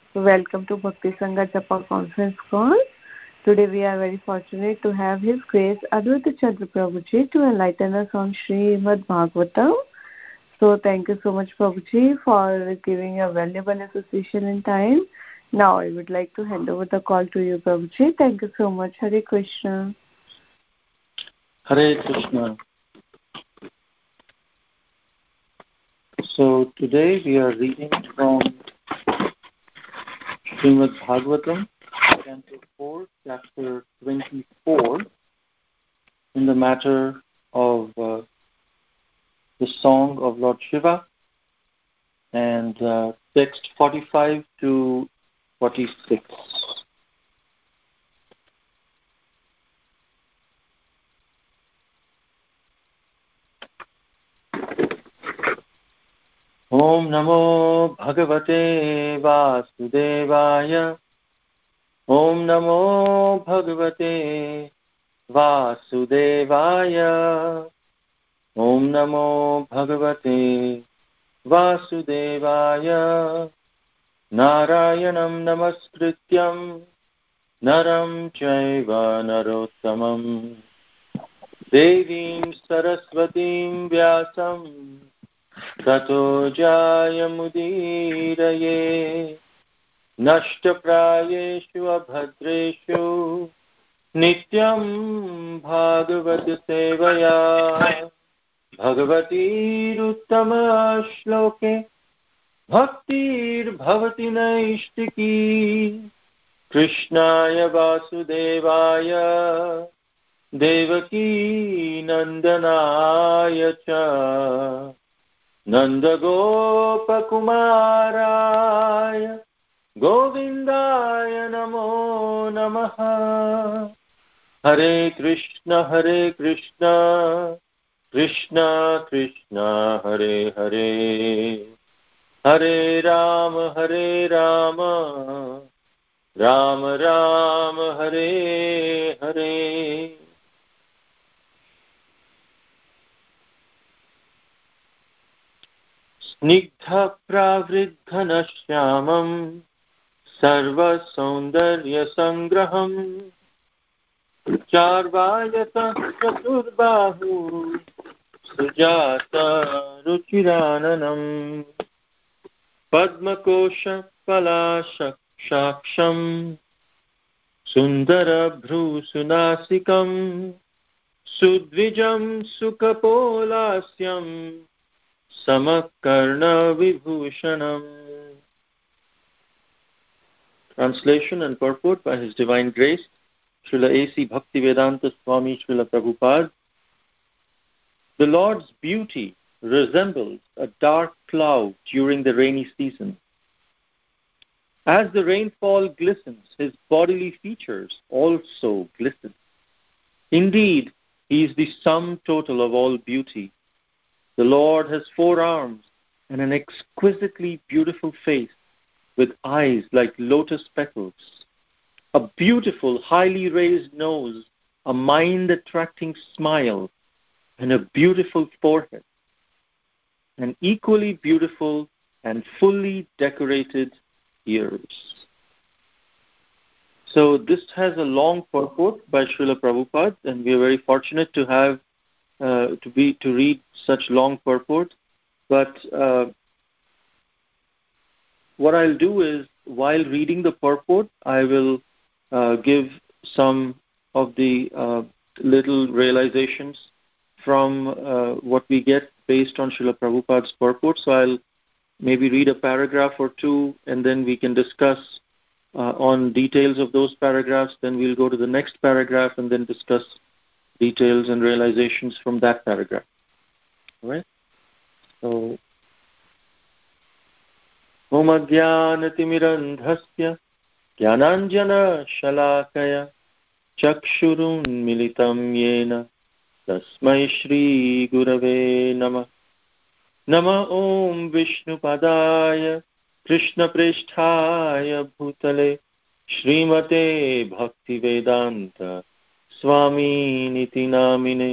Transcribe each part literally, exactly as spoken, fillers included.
Welcome to Bhakti Sangha Japa conference call. Today we are very fortunate to have His Grace Advaita Chandra Prabhuji to enlighten us on Srimad Bhagavatam. So thank you so much Prabhuji for giving a valuable association in time. Now I would like to hand over the call to you Prabhuji. Thank you so much. Hare Krishna. Hare Krishna. So today we are reading from Srimad Bhagavatam, Canto four, Chapter twenty-four, in the matter of uh, the song of Lord Shiva, and uh, text forty-five to forty-six. Om Namo Bhagavate Vasudevaya. Om Namo Bhagavate Vasudevaya. Om Namo Bhagavate Vasudevaya. Narayanam Namaskrityam Naram Chaiva Narottamam Devim Saraswatim Vyasam Tato Jayamudiraye Nashtaprayeshu Abhadreshu Nityam Bhagavad Sevaya Bhagavatir Uttama Shloke Bhaktir Bhavati Naishtiki Krishnaya Vasudevaya Devaki Nandanaya Cha Nanda Gopa Kumaraya Govindaya Namo Namaha. Hare Krishna Hare Krishna Krishna Krishna Hare Hare Hare Rama Hare Rama Rama Rama Hare Hare. Snigdha pravriddhana shyamam sarva saundarya sangraham charvayata chaturbahu sujata ruchirananam padmakosha palashaksham sundara bhrusunasikam sudvijam sukapolasyam Samakarna Vibhushanam. Translation and purport by His Divine Grace, Srila A C Bhaktivedanta Swami Srila Prabhupada. The Lord's beauty resembles a dark cloud during the rainy season. As the rainfall glistens, His bodily features also glisten. Indeed, He is the sum total of all beauty. The Lord has four arms and an exquisitely beautiful face with eyes like lotus petals, a beautiful, highly raised nose, a mind-attracting smile, and a beautiful forehead, and equally beautiful and fully decorated ears. So this has a long purport by Srila Prabhupada, and we are very fortunate to have Uh, to be to read such long purport, but uh, what I'll do is, while reading the purport, I will uh, give some of the uh, little realizations from uh, what we get based on Srila Prabhupada's purport. So I'll maybe read a paragraph or two, and then we can discuss uh, on details of those paragraphs. Then we'll go to the next paragraph and then discuss details and realizations from that paragraph. All right? So, Om Ajnanatimidandhasya Jnananjana Shalakaya Chakshurun Militam Yena Tasmai Shri Gurave Namah. Nama Om Vishnupadaya Krishna Preshthaya Bhutale Srimate Bhaktivedanta Swami Niti Namine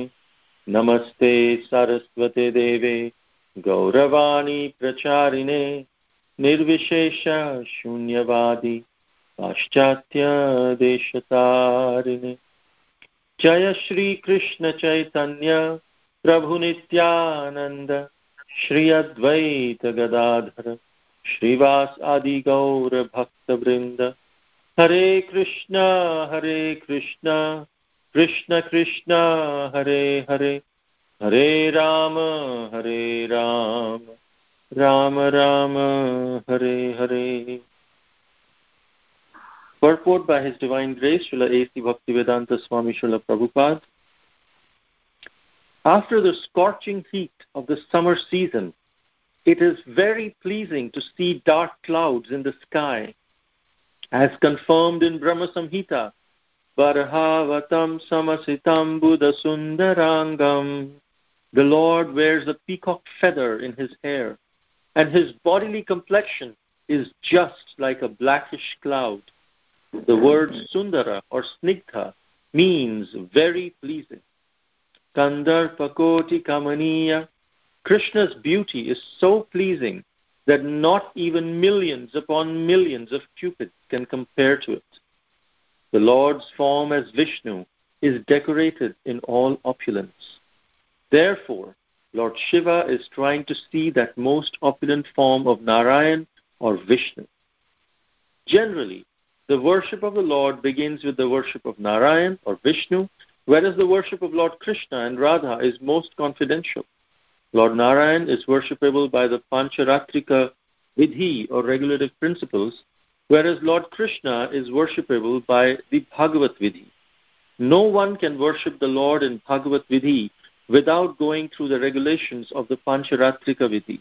Namaste Saraswate Deve Gauravani Pracharine Nirvishesha Shunyavadi Paschatya Deshatarine. Jaya Shri Krishna Chaitanya Prabhu Nityananda Shri Advaita Gadadhara Shrivas Adi Gaura Bhakta Vrinda. Hare Krishna, Hare Krishna, Krishna Krishna, Hare Hare, Hare Rama, Hare Rama, Rama Rama, Hare Hare. Purport by His Divine Grace, Srila A C Bhaktivedanta Swami Srila Prabhupada. After the scorching heat of the summer season, it is very pleasing to see dark clouds in the sky. As confirmed in Brahma Samhita, Barhavatam samasitam buddha sundarangam. The Lord wears a peacock feather in his hair, and his bodily complexion is just like a blackish cloud. The word sundara or snigdha means very pleasing. Kandarpakoti kamaniya. Krishna's beauty is so pleasing that not even millions upon millions of cupids can compare to it. The Lord's form as Vishnu is decorated in all opulence. Therefore, Lord Shiva is trying to see that most opulent form of Narayan or Vishnu. Generally, the worship of the Lord begins with the worship of Narayan or Vishnu, whereas the worship of Lord Krishna and Radha is most confidential. Lord Narayan is worshipable by the Pancharatrika Vidhi or regulative principles, whereas Lord Krishna is worshipable by the Bhagavat Vidhi. No one can worship the Lord in Bhagavat Vidhi without going through the regulations of the Pancharatrika Vidhi.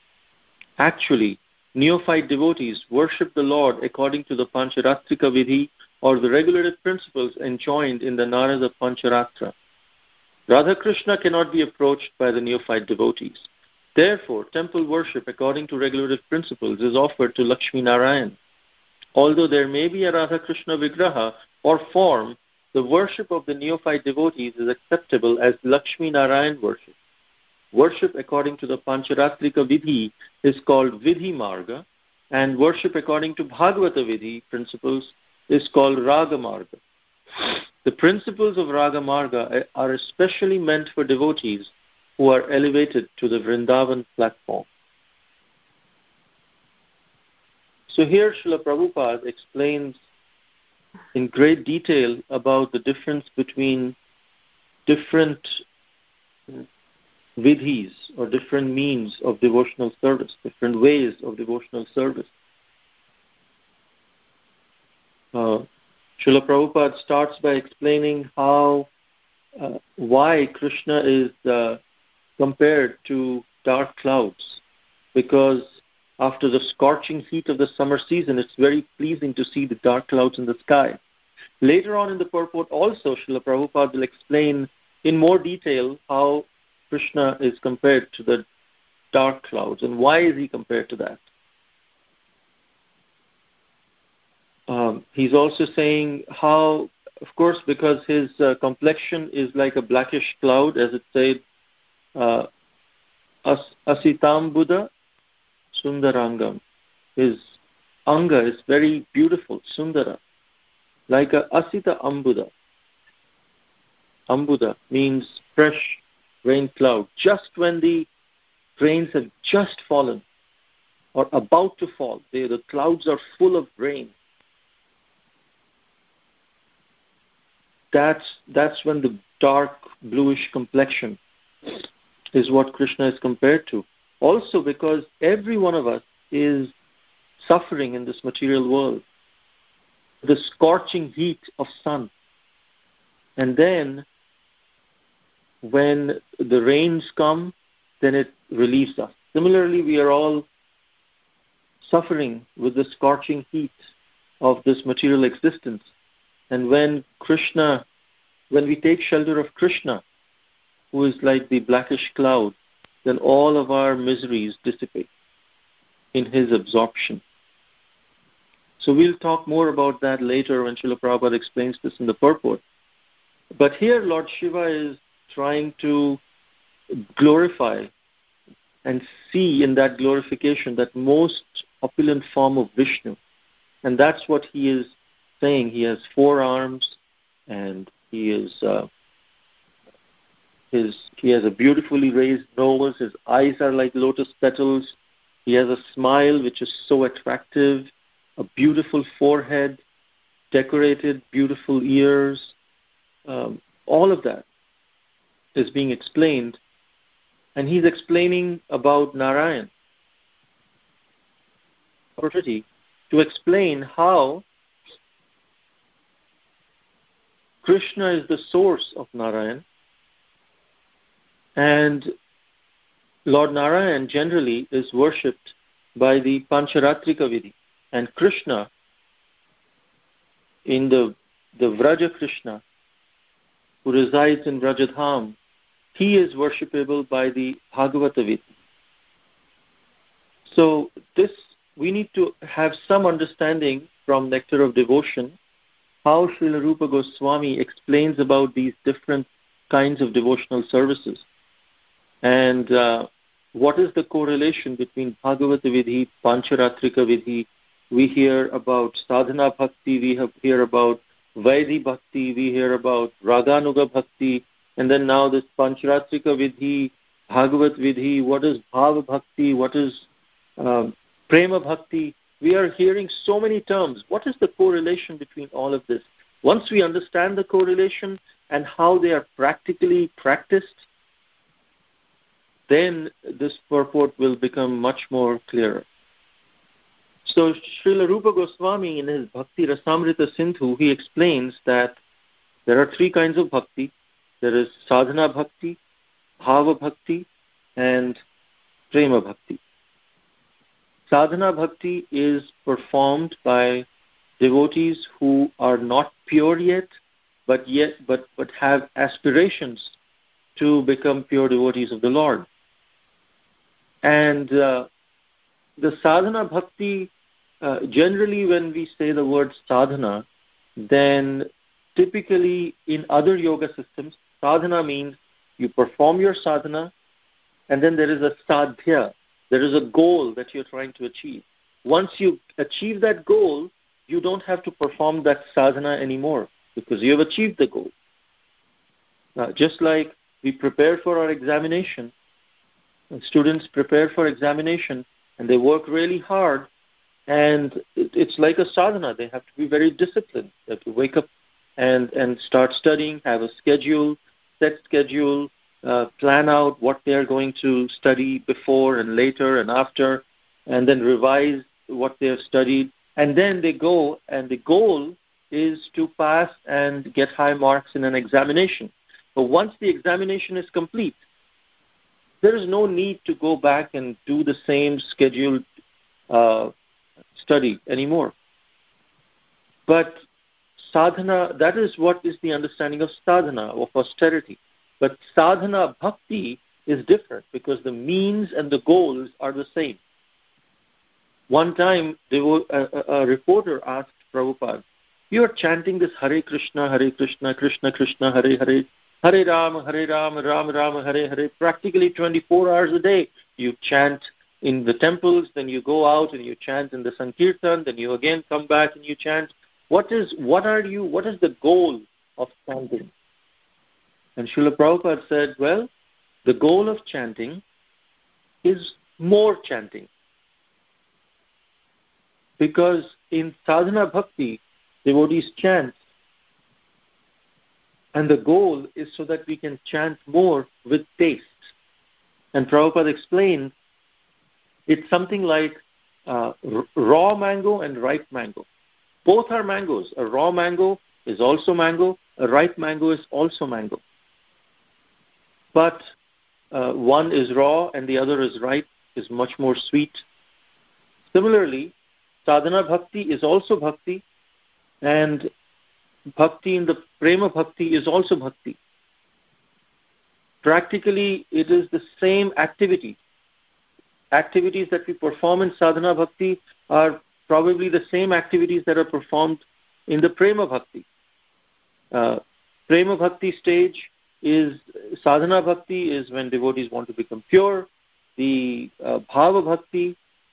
Actually, neophyte devotees worship the Lord according to the Pancharatrika Vidhi or the regulative principles enjoined in the Narada Pancharatra. Radha Krishna cannot be approached by the neophyte devotees. Therefore, temple worship according to regulative principles is offered to Lakshmi Narayan. Although there may be a Radha Krishna Vigraha or form, the worship of the neophyte devotees is acceptable as Lakshmi Narayan worship. Worship according to the Pancharatrika Vidhi is called Vidhi Marga, and worship according to Bhagavata Vidhi principles is called Raga Marga. The principles of Raga Marga are especially meant for devotees who are elevated to the Vrindavan platform. So here Srila Prabhupada explains in great detail about the difference between different vidhis or different means of devotional service, different ways of devotional service. Uh, Srila Prabhupada starts by explaining how, uh, why Krishna is uh, compared to dark clouds, because after the scorching heat of the summer season, it's very pleasing to see the dark clouds in the sky. Later on in the purport also, Srila Prabhupada will explain in more detail how Krishna is compared to the dark clouds and why is he compared to that. Um, he's also saying how, of course, because his uh, complexion is like a blackish cloud, as it said, uh, as, asitam Buddha sundarangam. His anga is very beautiful, sundara, like a asita ambuda. Ambuda means fresh rain cloud. Just when the rains have just fallen or about to fall, they, the clouds are full of rain. That's, that's when the dark bluish complexion is what Krishna is compared to. Also because every one of us is suffering in this material world. The scorching heat of sun. And then when the rains come, then it relieves us. Similarly, we are all suffering with the scorching heat of this material existence. And when Krishna, when we take shelter of Krishna, who is like the blackish cloud, then all of our miseries dissipate in his absorption. So we'll talk more about that later when Srila Prabhupada explains this in the purport. But here Lord Shiva is trying to glorify and see in that glorification that most opulent form of Vishnu. And that's what he is saying. He has four arms, and he is uh, his he has a beautifully raised nose. His eyes are like lotus petals. He has a smile which is so attractive, a beautiful forehead, decorated, beautiful ears. Um, all of that is being explained, and he's explaining about Narayan. Already, to explain how Krishna is the source of Narayan, and Lord Narayan generally is worshipped by the Pancharatrika Vidhi, and Krishna, in the, the Vraja Krishna, who resides in Vrajadham, he is worshipable by the Bhagavata Vidhi. So this, we need to have some understanding from Nectar of Devotion how Srila Rupa Goswami explains about these different kinds of devotional services. And uh, what is the correlation between Bhagavata Vidhi, Pancharatrika Vidhi? We hear about Sadhana Bhakti, we have, hear about Vaidhi Bhakti, we hear about Raganuga Bhakti, and then now this Pancharatrika Vidhi, Bhagavat Vidhi, what is Bhava Bhakti, what is um, Prema Bhakti? We are hearing so many terms. What is the correlation between all of this? Once we understand the correlation and how they are practically practiced, then this purport will become much more clearer. So Srila Rupa Goswami in his Bhakti Rasamrita Sindhu, he explains that there are three kinds of bhakti. There is sadhana bhakti, bhava bhakti, and prema bhakti. Sadhana bhakti is performed by devotees who are not pure yet, but yet but, but have aspirations to become pure devotees of the Lord. And uh, the sadhana bhakti, uh, generally when we say the word sadhana, then typically in other yoga systems, sadhana means you perform your sadhana, and then there is a sadhya. There is a goal that you're trying to achieve. Once you achieve that goal, you don't have to perform that sadhana anymore because you have achieved the goal. Uh, just like we prepare for our examination, students prepare for examination and they work really hard, and it, it's like a sadhana. They have to be very disciplined. They have to wake up and, and start studying, have a schedule, set schedule, uh, plan out what they are going to study before and later and after, and then revise what they have studied. And then they go, and the goal is to pass and get high marks in an examination. But once the examination is complete, there is no need to go back and do the same scheduled uh, study anymore. But sadhana, that is what is the understanding of sadhana, of austerity. But sadhana bhakti is different because the means and the goals are the same. One time, they were, a, a reporter asked Prabhupada, "You are chanting this Hare Krishna, Hare Krishna, Krishna Krishna, Hare Hare, Hare Rama, Hare Rama, Rama Rama, Hare Hare, practically twenty-four hours a day. You chant in the temples, then you go out and you chant in the Sankirtan, then you again come back and you chant. What is, what are you, what is the goal of chanting?" And Srila Prabhupada said, well, the goal of chanting is more chanting. Because in sadhana bhakti, devotees chant, and the goal is so that we can chant more with taste. And Prabhupada explained, it's something like uh, r- raw mango and ripe mango. Both are mangoes. A raw mango is also mango. A ripe mango is also mango. But uh, one is raw and the other is ripe, is much more sweet. Similarly, sadhana bhakti is also bhakti, and bhakti in the prema bhakti is also bhakti. Practically, it is the same activity. Activities that we perform in sadhana bhakti are probably the same activities that are performed in the prema bhakti. Uh, prema bhakti stage is, sadhana bhakti is when devotees want to become pure. The uh, bhava bhakti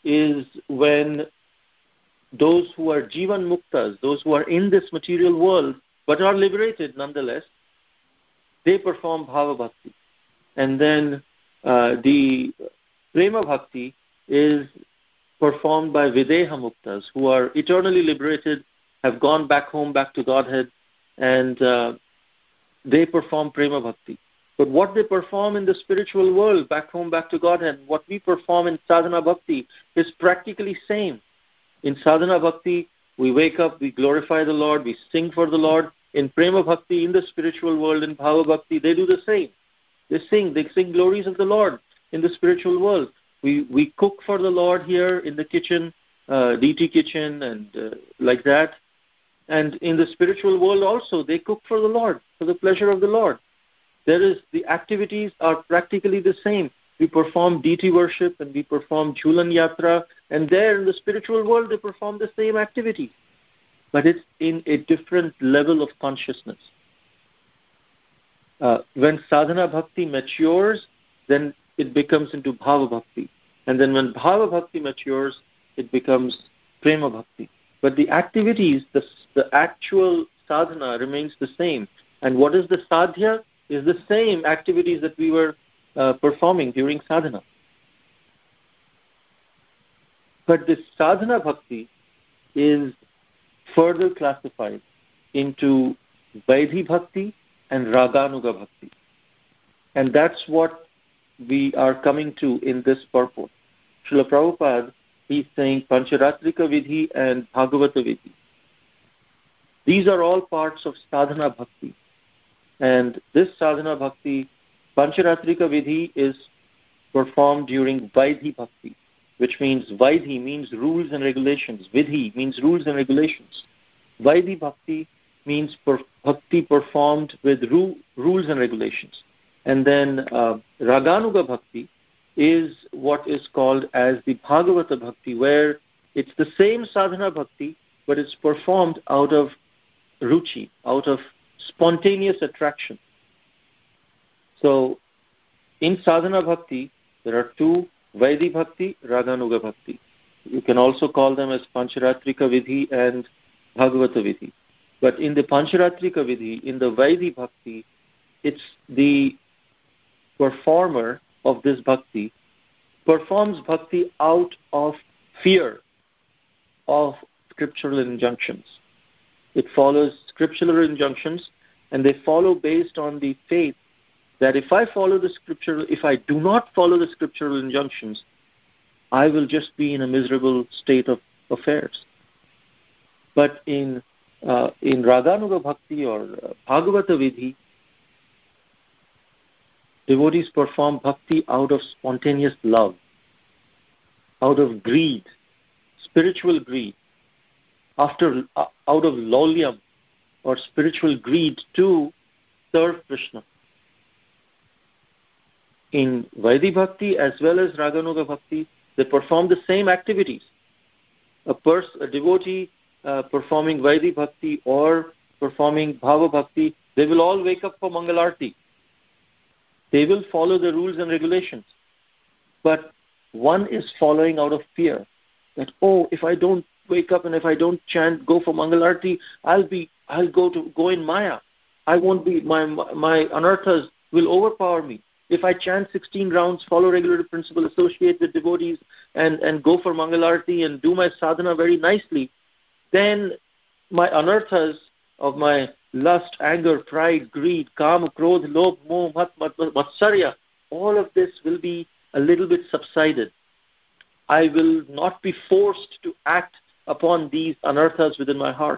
is when those who are Jivan Muktas, those who are in this material world but are liberated nonetheless, they perform Bhava Bhakti. And then uh, the Prema Bhakti is performed by Videha Muktas, who are eternally liberated, have gone back home, back to Godhead, and uh, they perform Prema Bhakti. But what they perform in the spiritual world, back home, back to Godhead, what we perform in Sadhana Bhakti is practically same. In Sadhana Bhakti, we wake up, we glorify the Lord, we sing for the Lord. In Prema Bhakti, in the spiritual world, in Bhava Bhakti, they do the same. They sing, they sing glories of the Lord in the spiritual world. We we cook for the Lord here in the kitchen, uh, D T kitchen, and uh, like that. And in the spiritual world also, they cook for the Lord, for the pleasure of the Lord. There is, the activities are practically the same. We perform deity worship and we perform Jhulan Yatra, and there in the spiritual world they perform the same activity. But it's in a different level of consciousness. Uh, when sadhana bhakti matures, then it becomes into bhava bhakti. And then when bhava bhakti matures, it becomes prema bhakti. But the activities, the, the actual sadhana remains the same. And what is the sadhya? Is the same activities that we were uh, performing during sadhana. But this sadhana bhakti is further classified into Vaidhi Bhakti and Raganuga Bhakti. And that's what we are coming to in this purport. Srila Prabhupada, he's saying Pancharatrika Vidhi and Bhagavata Vidhi. These are all parts of Sadhana Bhakti. And this Sadhana Bhakti, Pancharatrika Vidhi, is performed during Vaidhi Bhakti, which means Vaidhi means rules and regulations. Vidhi means rules and regulations. Vaidhi Bhakti means per, Bhakti performed with ru, rules and regulations. And then uh, Raganuga Bhakti is what is called as the Bhagavata Bhakti, where it's the same Sadhana Bhakti, but it's performed out of ruchi, out of spontaneous attraction. So in Sadhana Bhakti, there are two, Vaidhi Bhakti, Raganuga Bhakti. You can also call them as Pancharatrika Vidhi and Bhagavata Vidhi. But in the Pancharatrika Vidhi, in the Vaidhi Bhakti, it's the performer of this Bhakti performs Bhakti out of fear of scriptural injunctions. It follows scriptural injunctions, and they follow based on the faith that if I follow the scriptural, if I do not follow the scriptural injunctions, I will just be in a miserable state of affairs. But in uh, in Raganuga Bhakti or uh, Bhagavata Vidhi, devotees perform bhakti out of spontaneous love, out of greed, spiritual greed, after uh, out of laulyam or spiritual greed to serve Krishna. In Vaidhi Bhakti as well as Raganuga Bhakti, they perform the same activities. A, pers- a devotee uh, performing Vaidhi Bhakti or performing Bhava Bhakti, they will all wake up for Mangalarti. They will follow the rules and regulations. But one is following out of fear. That, oh, if I don't wake up and if I don't chant, go for Mangalarti, I'll be, I'll go to go in Maya. I won't be, my my anarthas will overpower me. If I chant sixteen rounds, follow regulative principle, associate with devotees, and, and go for Mangalarti and do my sadhana very nicely, then my anarthas of my lust, anger, pride, greed, kama, krodh, lobh, moh, mat, mat, matsarya, all of this will be a little bit subsided. I will not be forced to act upon these anarthas within my heart.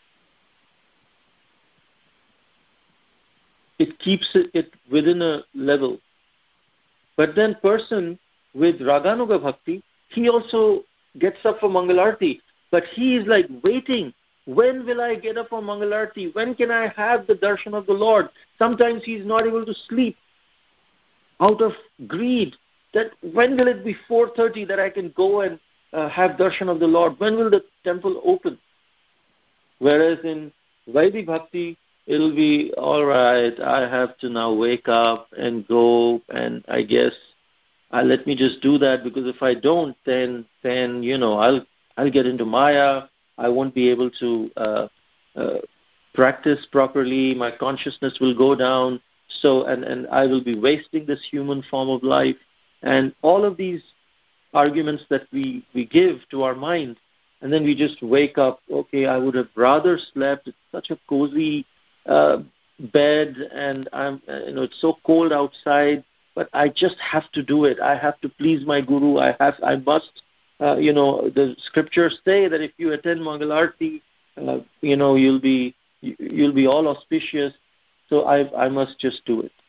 It keeps it, it within a level. But then person with Raganuga Bhakti, he also gets up for Mangalarti, but he is like waiting. When will I get up for Mangalarti? When can I have the darshan of the Lord? Sometimes he is not able to sleep out of greed. That when will it be four thirty that I can go and uh, have darshan of the Lord? When will the temple open? Whereas in Vaidhi Bhakti, it'll be, all right, I have to now wake up and go, and I guess uh, let me just do that, because if I don't, then then you know I'll I'll get into Maya. I won't be able to uh, uh, practice properly. My consciousness will go down. So and and I will be wasting this human form of life. And all of these arguments that we we give to our mind, and then we just wake up. Okay, I would have rather slept. It's such a cozy uh, bed, and I'm uh, you know it's so cold outside. But I just have to do it. I have to please my guru. I have. I must. Uh, you know, the scriptures say that if you attend Mangalarti, uh, you know, you'll be you'll be all auspicious. So I I must just do it.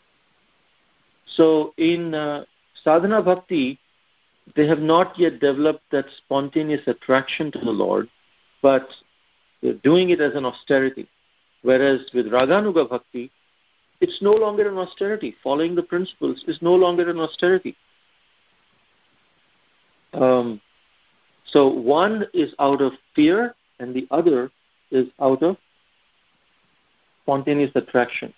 So in uh, sadhana bhakti, they have not yet developed that spontaneous attraction to the Lord, but they're doing it as an austerity. Whereas with Raganuga bhakti, it's no longer an austerity. Following the principles is no longer an austerity. Um, so one is out of fear and the other is out of spontaneous attraction.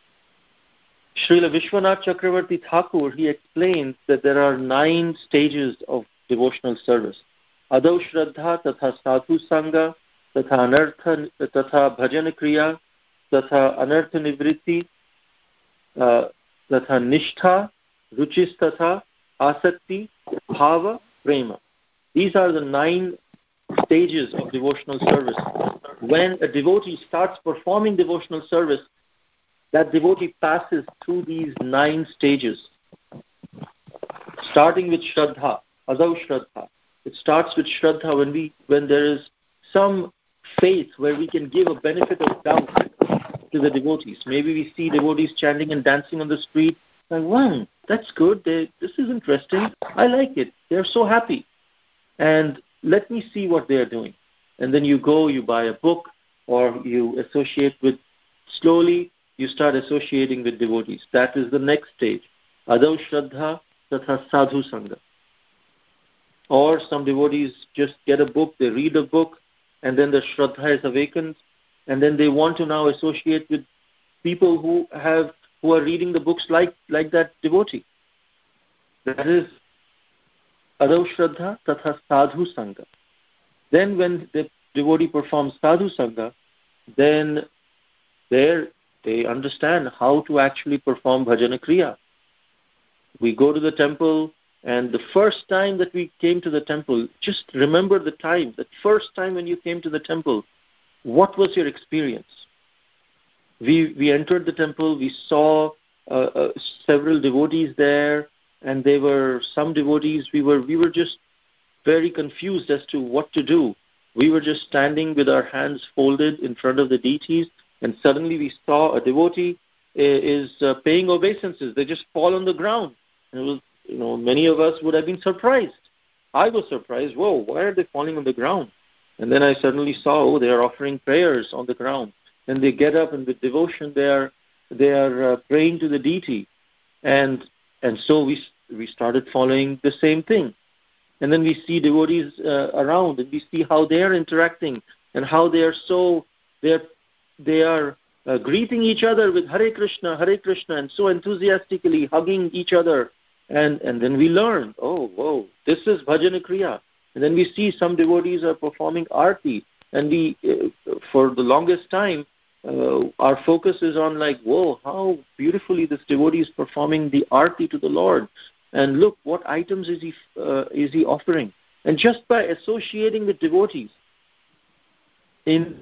Srila Vishwanath Chakravarti Thakur, he explains that there are nine stages of devotional service. Adau Shraddha, Tatha Sadhu Sangha, Tatha Anartha, Tatha Bhajana Kriya, Tatha Anartha Nivritti, uh, Tatha Nishtha, Ruchis Tatha, Asakti, Bhava, Prema. These are the nine stages of devotional service. When a devotee starts performing devotional service, that devotee passes through these nine stages, starting with Shraddha, Adau Shraddha. It starts with Shraddha when we, when there is some faith where we can give a benefit of doubt to the devotees. Maybe we see devotees chanting and dancing on the street. Like, wow, that's good. They, this is interesting. I like it. They're so happy. And let me see what they're doing. And then you go, you buy a book, or you associate with, slowly you start associating with devotees. That is the next stage. Adau Shraddha Tatha Sadhu Sangha. Or some devotees just get a book, they read a book, and then the Shraddha is awakened, and then they want to now associate with people who have who are reading the books like, like that devotee. That is Adau Shraddha Tatha Sadhu Sangha. Then when the devotee performs Sadhu Sangha, then there they understand how to actually perform Bhajana Kriya. We go to the temple, and the first time that we came to the temple, just remember the time, the first time when you came to the temple, what was your experience? We we entered the temple, we saw uh, uh, several devotees there, and they were some devotees, we were we were just very confused as to what to do. We were just standing with our hands folded in front of the deities, and suddenly we saw a devotee is uh, paying obeisances. They just fall on the ground. And it was, you know, many of us would have been surprised. I was surprised. Whoa, why are they falling on the ground? And then I suddenly saw, oh, they are offering prayers on the ground. And they get up, and with devotion, they are they are uh, praying to the deity. And and so we we started following the same thing. And then we see devotees uh, around, and we see how they are interacting, and how they are so they are they are uh, greeting each other with Hare Krishna, Hare Krishna, and so enthusiastically hugging each other. And and then we learn, oh, whoa, this is Bhajana Kriya. And then we see some devotees are performing Aarti, and we, uh, for the longest time, uh, our focus is on like, whoa, how beautifully this devotee is performing the Aarti to the Lord. And look, what items is he uh, is he offering? And just by associating with devotees, in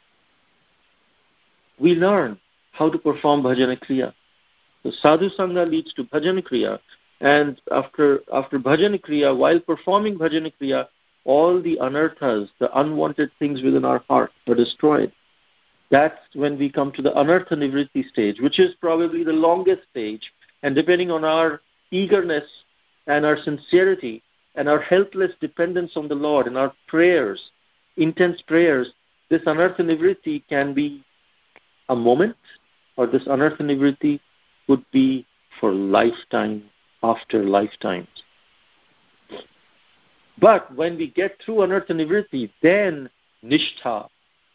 we learn how to perform Bhajana Kriya. So Sadhu Sangha leads to Bhajana Kriya. And after after Bhajana Kriya, while performing Bhajana Kriya, all the anarthas, the unwanted things within our heart, are destroyed. That's when we come to the Anartha Nivritti stage, which is probably the longest stage. And depending on our eagerness and our sincerity and our helpless dependence on the Lord and our prayers, intense prayers, this Anartha Nivritti can be a moment, or this Anartha Nivritti could be for lifetime after lifetimes. But when we get through Anartha Nivritti, then Nishtha,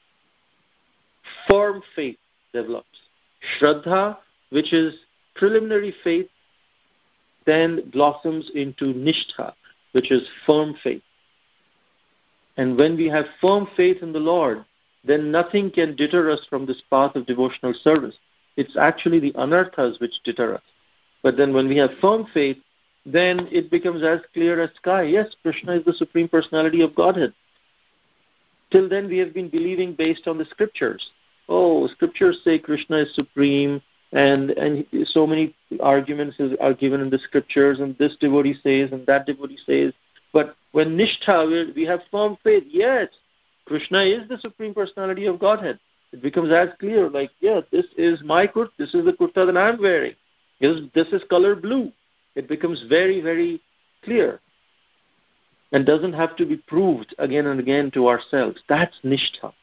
firm faith, develops. Shraddha, which is preliminary faith, then blossoms into nishtha, which is firm faith. And when we have firm faith in the Lord, then nothing can deter us from this path of devotional service. It's actually the anarthas which deter us. But then when we have firm faith, then it becomes as clear as sky. Yes, Krishna is the Supreme Personality of Godhead. Till then we have been believing based on the scriptures. Oh, scriptures say Krishna is supreme, and, and so many arguments are given in the scriptures, and this devotee says, and that devotee says. But when nishtha, we have firm faith, yes, Krishna is the Supreme Personality of Godhead. It becomes as clear, like, yeah, this is my kurta, this is the kurta that I'm wearing. This, this is color blue. It becomes very, very clear and doesn't have to be proved again and again to ourselves. That's nishtha.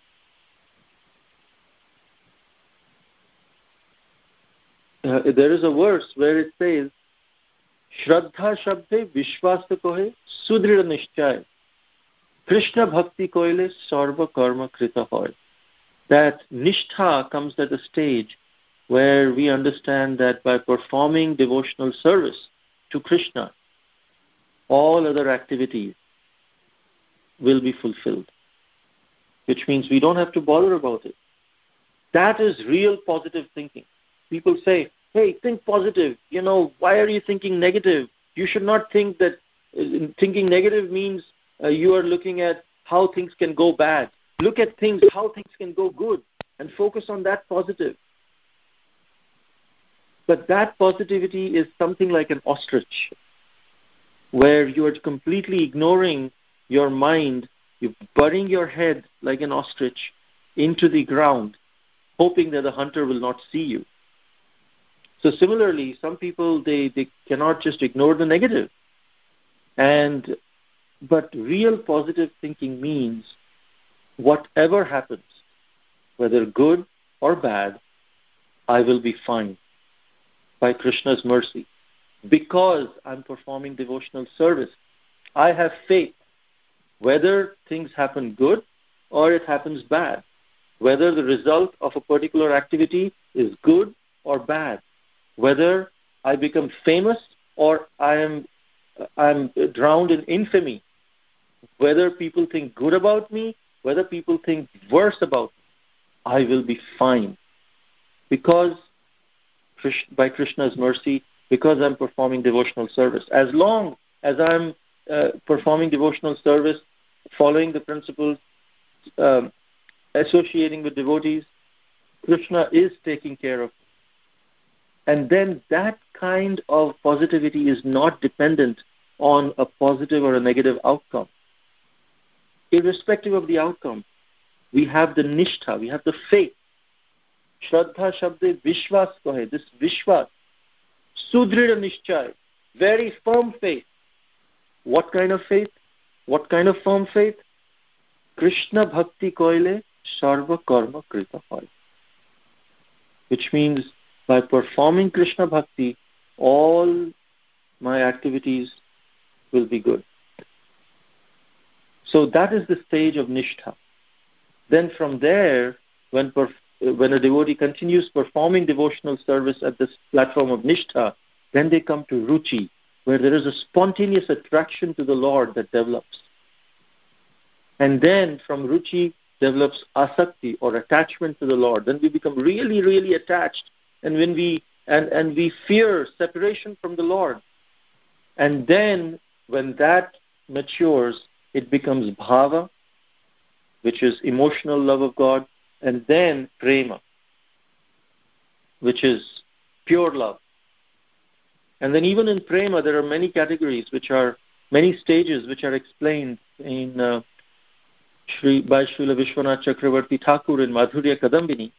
Uh, there is a verse where it says, Shraddha Shabde Vishwasta Kohe Sudrida Nishchay Krishna Bhakti Koile Sarva Karma Krita Hoy. That nishtha comes at a stage where we understand that by performing devotional service to Krishna, all other activities will be fulfilled, which means we don't have to bother about it. That is real positive thinking. People say, hey, think positive. You know, why are you thinking negative? You should not think that uh, thinking negative means uh, you are looking at how things can go bad. Look at things, how things can go good, and focus on that positive. But that positivity is something like an ostrich, where you are completely ignoring your mind, you're burying your head like an ostrich into the ground, hoping that the hunter will not see you. So similarly, some people, they, they cannot just ignore the negative. And but real positive thinking means whatever happens, whether good or bad, I will be fine by Krishna's mercy. Because I'm performing devotional service, I have faith. Whether things happen good or it happens bad, whether the result of a particular activity is good or bad, whether I become famous or I am I'm drowned in infamy, whether people think good about me, whether people think worse about me, I will be fine. Because by Krishna's mercy, because I'm performing devotional service. As long as I'm uh, performing devotional service, following the principles, um, associating with devotees, Krishna is taking care of me. And then that kind of positivity is not dependent on a positive or a negative outcome. Irrespective of the outcome, we have the nishtha, we have the faith. Shraddha Shabde Vishwas Kohe, this Vishwas, Sudrida Nishchay, very firm faith. What kind of faith? What kind of firm faith? Krishna Bhakti Koile Sarva Karma Krita Hoy. Which means by performing Krishna Bhakti, all my activities will be good. So that is the stage of nishtha. Then from there, when perf- when a devotee continues performing devotional service at this platform of nishtha, then they come to ruchi, where there is a spontaneous attraction to the Lord that develops. And then from ruchi develops asakti, or attachment to the Lord. Then we become really, really attached, and when we and, and we fear separation from the Lord. And then when that matures, it becomes bhava, which is emotional love of God, and then prema, which is pure love. And then even in prema, there are many categories, which are many stages, which are explained in uh, Shri, by Srila Vishwanath Chakravarti Thakur in Madhurya Kadambini.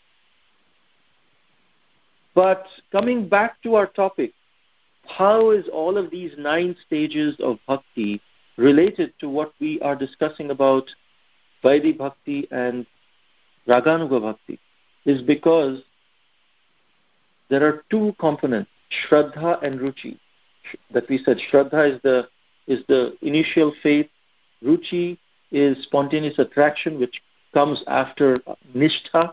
But coming back to our topic, how is all of these nine stages of bhakti related to what we are discussing about Vaidhi Bhakti and Raganuga Bhakti? Is because there are two components, Shraddha and Ruchi. That we said Shraddha is the is the initial faith, Ruchi is spontaneous attraction, which comes after Nishtha.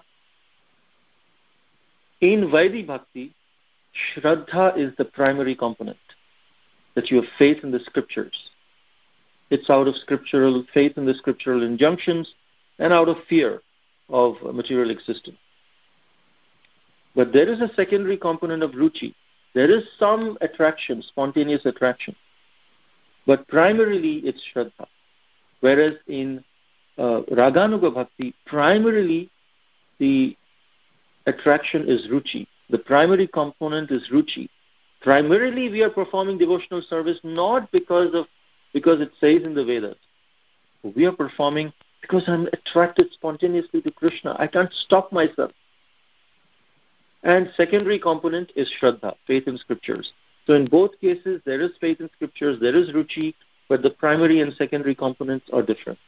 In Vaidhi Bhakti, Shraddha is the primary component. that you have faith in the scriptures. It's out of scriptural faith in the scriptural injunctions and out of fear of material existence. But there is a secondary component of ruchi. There is some attraction, spontaneous attraction. But primarily it's Shraddha. Whereas in uh, Raganuga Bhakti, primarily the attraction is ruchi. The primary component is ruchi. Primarily we are performing devotional service not because of because it says in the Vedas. We are performing because I'm attracted spontaneously to Krishna. I can't stop myself. And secondary component is Shraddha, faith in scriptures. So in both cases, there is faith in scriptures, there is ruchi, but the primary and secondary components are different.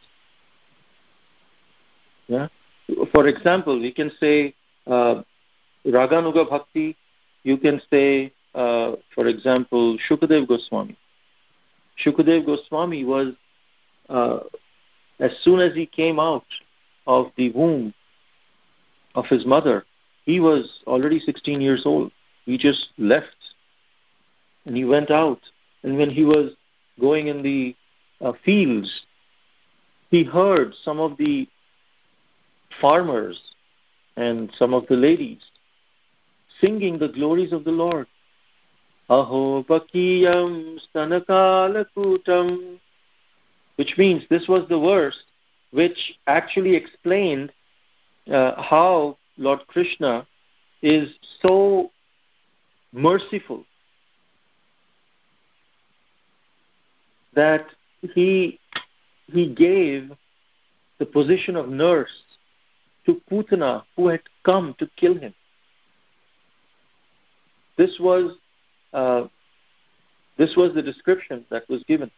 Yeah. For example, we can say uh, Raganuga Bhakti, you can say, uh, for example, Shukadev Goswami. Shukadev Goswami was, uh, as soon as he came out of the womb of his mother, he was already sixteen years old. He just left and he went out. And when he was going in the uh, fields, he heard some of the farmers and some of the ladies singing the glories of the Lord. Aho bakiyam stanakalakutam, which means this was the verse which actually explained uh, how Lord Krishna is so merciful that he he gave the position of nurse to Putana, who had come to kill him. This was uh, this was the description that was given.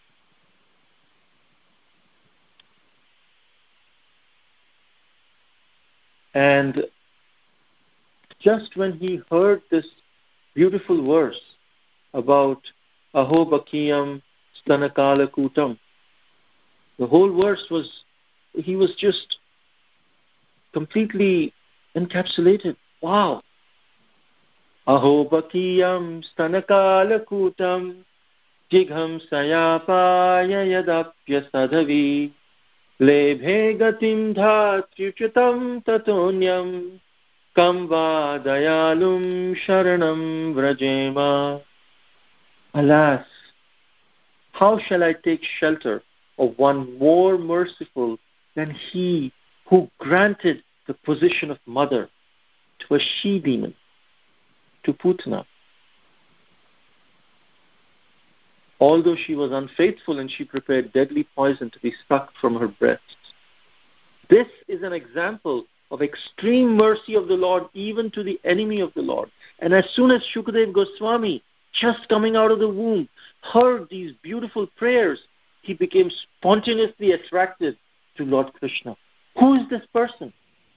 And just when he heard this beautiful verse about Aho Bakiyam Stanakala Kutam, the whole verse was, he was just completely encapsulated. Wow! Aho Bakiyam Stanakala Kutam Jigham Sayapaya Yadapya Sadhavi Lebhe gatim dhatrichutam tatonyam kam va dayalum sharanam vrajema. Alas, how shall I take shelter of one more merciful than he who granted the position of mother to a she-demon, to Putana? Although she was unfaithful and she prepared deadly poison to be sucked from her breasts. This is an example of extreme mercy of the Lord even to the enemy of the Lord. And as soon as Shukadev Goswami, just coming out of the womb, heard these beautiful prayers, he became spontaneously attracted to Lord Krishna. Who is this person?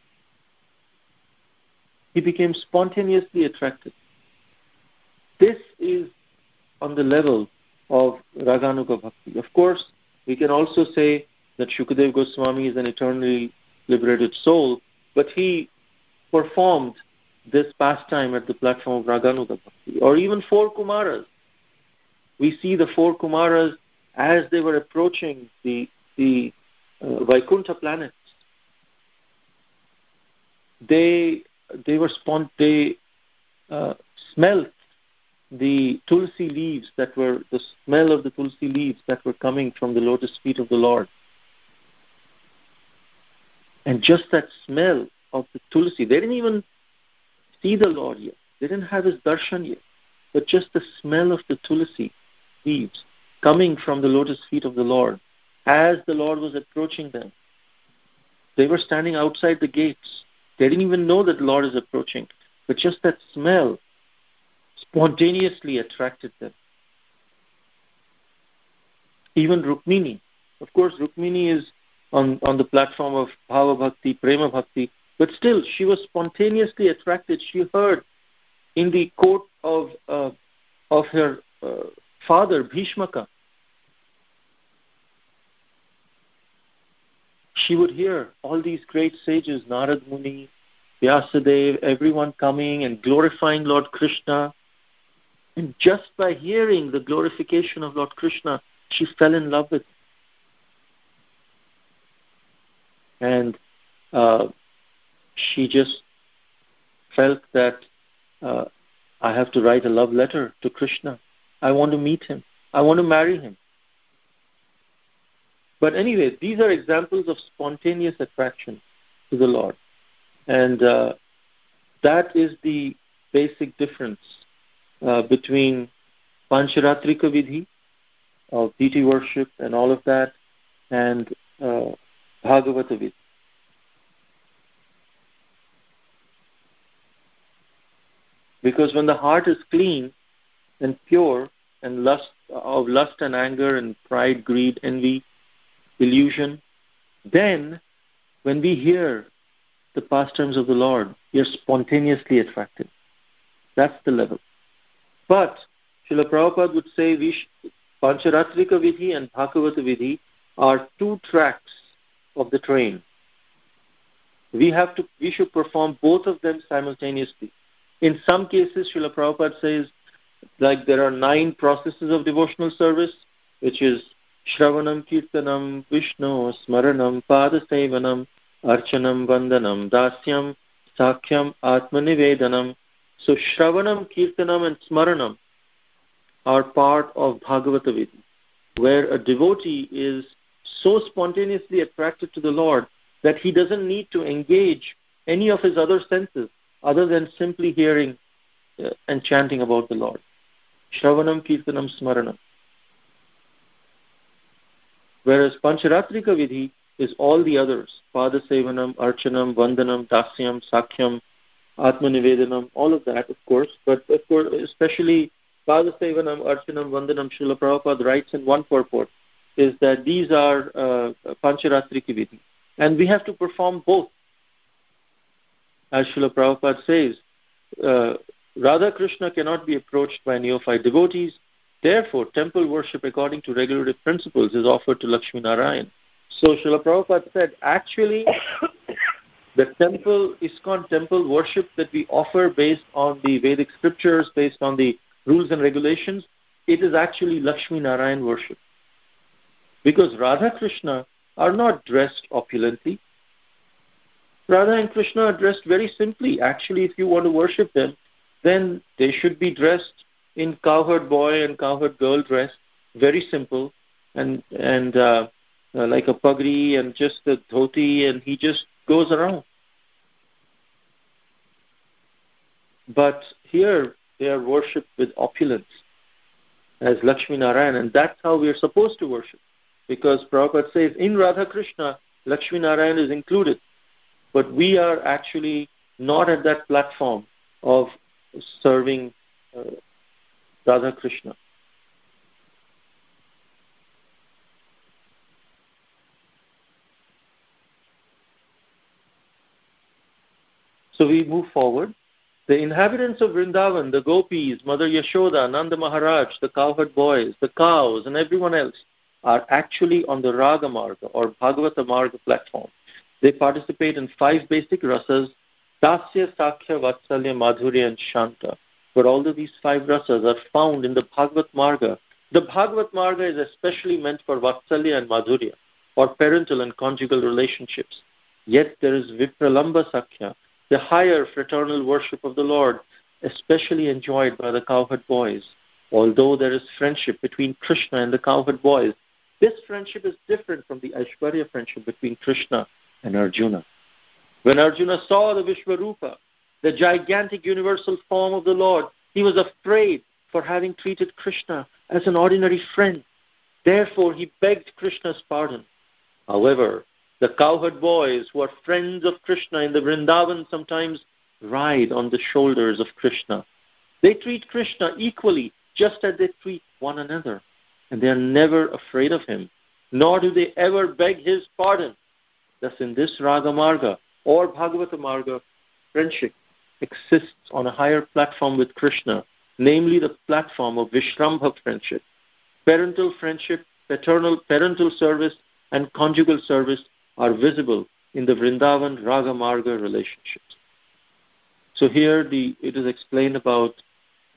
He became spontaneously attracted. This is on the level of Raganuga Bhakti. Of course, we can also say that Shukadev Goswami is an eternally liberated soul, but he performed this pastime at the platform of Raganuga Bhakti. Or even four Kumaras. We see the four Kumaras as they were approaching the, the uh, Vaikuntha planets. They, they were spont- they uh, smelt the tulsi leaves that were, the smell of the tulsi leaves that were coming from the lotus feet of the Lord. And just that smell of the tulsi, they didn't even see the Lord yet. They didn't have his darshan yet. But just the smell of the tulsi leaves coming from the lotus feet of the Lord, as the Lord was approaching them. They were standing outside the gates. They didn't even know that the Lord is approaching. But just that smell spontaneously attracted them. Even Rukmini. Of course, Rukmini is on, on the platform of Bhava Bhakti, Prema Bhakti, but still she was spontaneously attracted. She heard in the court of, uh, of her uh, father, Bhishmaka, she would hear all these great sages, Narad Muni, Vyasadeva, everyone coming and glorifying Lord Krishna. And just by hearing the glorification of Lord Krishna, she fell in love with him. And uh, she just felt that uh, I have to write a love letter to Krishna. I want to meet him. I want to marry him. But anyway, these are examples of spontaneous attraction to the Lord. And uh, that is the basic difference uh, between Pancharatrika Vidhi of deity worship and all of that, and uh, Bhagavata Vidhi. Because when the heart is clean and pure and lust of lust and anger and pride, greed, envy, illusion, then when we hear the pastimes of the Lord, we are spontaneously attracted. That's the level. But Srila Prabhupada would say we sh- Pancharatrika Vidhi and Bhagavata Vidhi are two tracks of the train. We have to, we should perform both of them simultaneously. In some cases, Srila Prabhupada says, like there are nine processes of devotional service, which is Shravanam, Kirtanam, Vishnu, Smaranam, Padasevanam, Archanam, Vandanam, Dasyam, Sakhyam, Atmanivedanam. So Shravanam, Kirtanam and Smaranam are part of Bhagavata Vidhi, where a devotee is so spontaneously attracted to the Lord that he doesn't need to engage any of his other senses other than simply hearing uh, and chanting about the Lord. Shravanam, Kirtanam, Smaranam. Whereas Pancharatrika Vidhi is all the others. Padasevanam, Archanam, Vandanam, Dasyam, Sakhyam, Atmanivedanam, all of that, of course. But of course, especially Padasevanam, Archanam, Vandanam, Srila Prabhupada writes in one purport, is that these are uh, Pancharatrika Vidhi. And we have to perform both. As Srila Prabhupada says, uh, Radha Krishna cannot be approached by neophyte devotees. Therefore, temple worship according to regulative principles is offered to Lakshmi Narayan. So Srila Prabhupada said, actually, the temple, ISKCON temple worship that we offer based on the Vedic scriptures, based on the rules and regulations, it is actually Lakshmi Narayan worship. Because Radha Krishna are not dressed opulently. Radha and Krishna are dressed very simply. Actually, if you want to worship them, then they should be dressed in cowherd boy and cowherd girl dress, very simple, and and uh, uh, like a pagri and just a dhoti, and he just goes around. But here they are worshipped with opulence as Lakshmi Narayan, and that's how we are supposed to worship. Because Prabhupada says in Radha Krishna, Lakshmi Narayan is included, but we are actually not at that platform of serving uh, Radha Krishna. So we move forward. The inhabitants of Vrindavan, the gopis, Mother Yashoda, Nanda Maharaj, the cowherd boys, the cows, and everyone else are actually on the Raga Marga or Bhagavata Marga platform. They participate in five basic rasas, Dasya, Sakhya, Vatsalya, Madhurya, and Shanta. But although these five rasas are found in the Bhagavat Marga, the Bhagavat Marga is especially meant for Vatsalya and Madhurya, or parental and conjugal relationships. Yet there is Vipralamba Sakhya, the higher fraternal worship of the Lord, especially enjoyed by the cowherd boys. Although there is friendship between Krishna and the cowherd boys, this friendship is different from the Aishwarya friendship between Krishna and Arjuna. When Arjuna saw the Vishvarupa, the gigantic universal form of the Lord, he was afraid for having treated Krishna as an ordinary friend. Therefore, he begged Krishna's pardon. However, the cowherd boys, who are friends of Krishna in the Vrindavan, sometimes ride on the shoulders of Krishna. They treat Krishna equally, just as they treat one another. And they are never afraid of him, nor do they ever beg his pardon. Thus, in this Raga Marga or Bhagavata Marga, friendship exists on a higher platform with Krishna, namely the platform of Vishrambha friendship. Parental friendship, paternal, parental service, and conjugal service are visible in the Vrindavan Raga Marga relationships. So here the, it is explained about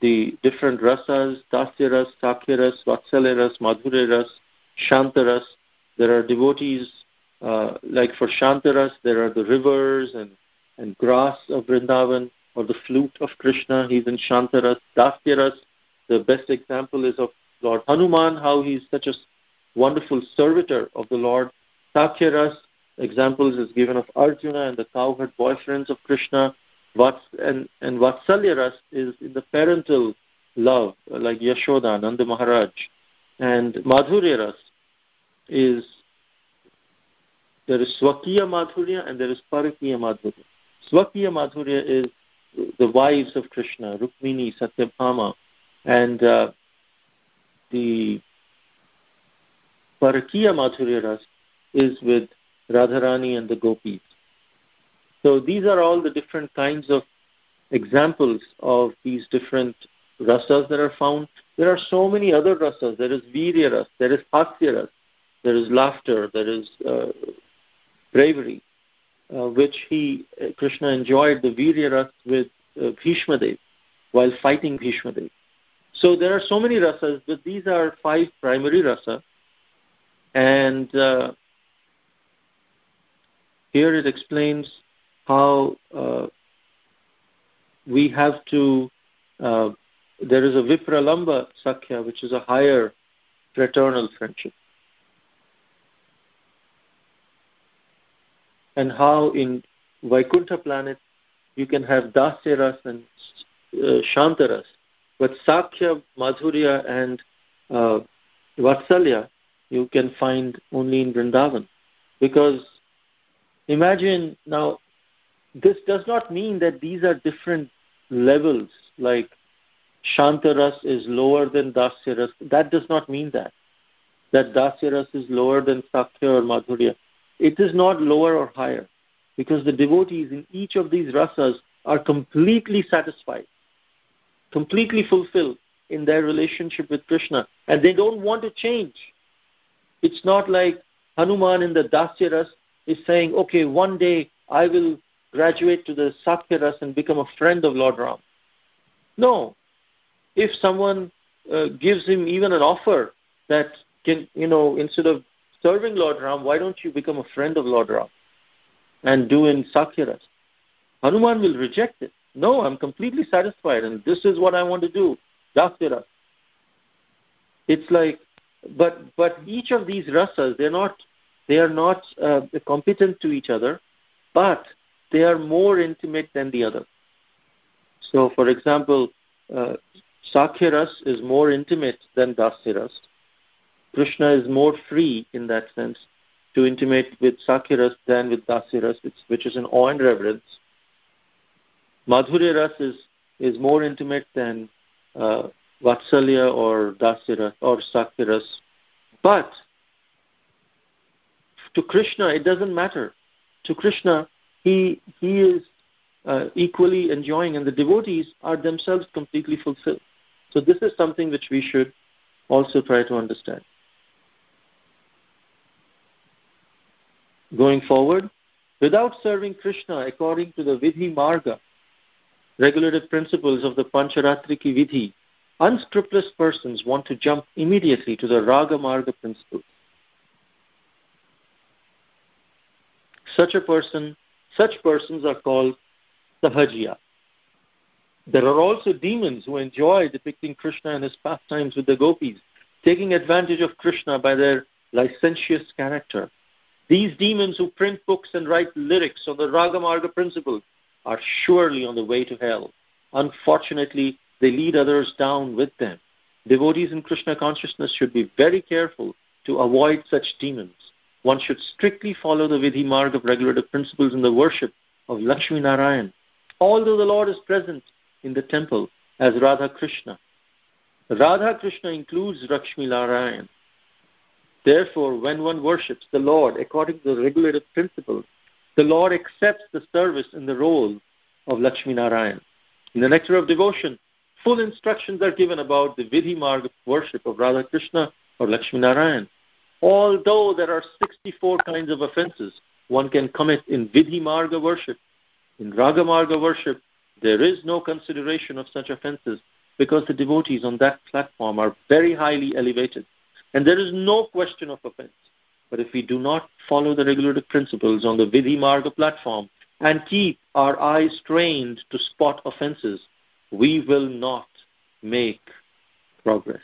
the different rasas, Dasya ras, Sakhya ras, Vatsalya ras, Madhurya ras, Shanta ras. There are devotees, uh, like for Shanta ras, there are the rivers and, and grass of Vrindavan, or the flute of Krishna, he's in Shanta ras. Dasya ras, the best example is of Lord Hanuman, how he's such a wonderful servitor of the Lord. Sakhya ras, examples is given of Arjuna and the cowherd boyfriends of Krishna. Vats, and, and Vatsalya ras is in the parental love, like Yashoda, Nanda Maharaj. And Madhurya ras is, there is Swakiya Madhurya and there is Parakiya Madhurya. Swakiya Madhurya is the wives of Krishna, Rukmini, Satyabhama, and uh, the Parakiya Madhurya ras is with Radharani and the gopis. So these are all the different kinds of examples of these different rasas that are found. There are so many other rasas. There is Virya ras, there is Hasya ras, there is laughter, there is uh, bravery, uh, which he, uh, Krishna enjoyed the Virya ras with uh, Bhishma Dev while fighting Bhishma Dev. So there are so many rasas, but these are five primary rasa. And uh, here it explains how uh, we have to, uh, there is a Vipralamba Sakhya, which is a higher fraternal friendship. And how in Vaikuntha planet you can have Dasya ras and uh, Shanta ras, but Sakhya, Madhurya and uh, Vatsalya you can find only in Vrindavan. Because imagine now, this does not mean that these are different levels, like Shanta ras is lower than Dasya ras. That does not mean that. That Dasya ras is lower than Sakhya or Madhurya. It is not lower or higher, because the devotees in each of these rasas are completely satisfied, completely fulfilled in their relationship with Krishna, and they don't want to change. It's not like Hanuman in the Dasya ras is saying, okay, one day I will graduate to the Sakhya ras and become a friend of Lord Ram. No. If someone uh, gives him even an offer that can, you know, instead of serving Lord Ram, why don't you become a friend of Lord Ram and do in Sakhya ras? Hanuman will reject it. No, I'm completely satisfied and this is what I want to do, Dasya ras. It's like, but but each of these rasas, they're not, they are not uh, competent to each other, but they are more intimate than the other. So, for example, uh, Sakhya ras is more intimate than Dasya ras. Krishna is more free in that sense to intimate with Sakhya ras than with Dasya ras, which is an awe and reverence. Madhurya ras is, is more intimate than uh, Vatsalya or Dasya ras or Sakhya ras. But to Krishna, it doesn't matter. To Krishna, he he is uh, equally enjoying, and the devotees are themselves completely fulfilled. So this is something which we should also try to understand. Going forward, without serving Krishna according to the Vidhi Marga, regulative principles of the Pancharatriki Vidhi, unscrupulous persons want to jump immediately to the Raga Marga principles. Such a person, such persons are called Sahajiya. There are also demons who enjoy depicting Krishna and his pastimes with the gopis, taking advantage of Krishna by their licentious character. These demons who print books and write lyrics on the Raga Marga principles are surely on the way to hell. Unfortunately, they lead others down with them. Devotees in Krishna consciousness should be very careful to avoid such demons. One should strictly follow the Vidhi Marg of regulative principles in the worship of Lakshmi Narayan, although the Lord is present in the temple as Radha Krishna. Radha Krishna includes Lakshmi Narayan. Therefore, when one worships the Lord according to the regulative principles, the Lord accepts the service in the role of Lakshmi Narayan. In the Nectar of Devotion, full instructions are given about the Vidhi Marg of worship of Radha Krishna or Lakshmi Narayan. Although there are sixty-four kinds of offenses one can commit in Vidhi Marga worship, in Raga Marga worship, there is no consideration of such offenses because the devotees on that platform are very highly elevated. And there is no question of offense. But if we do not follow the regulative principles on the Vidhi Marga platform and keep our eyes trained to spot offenses, we will not make progress.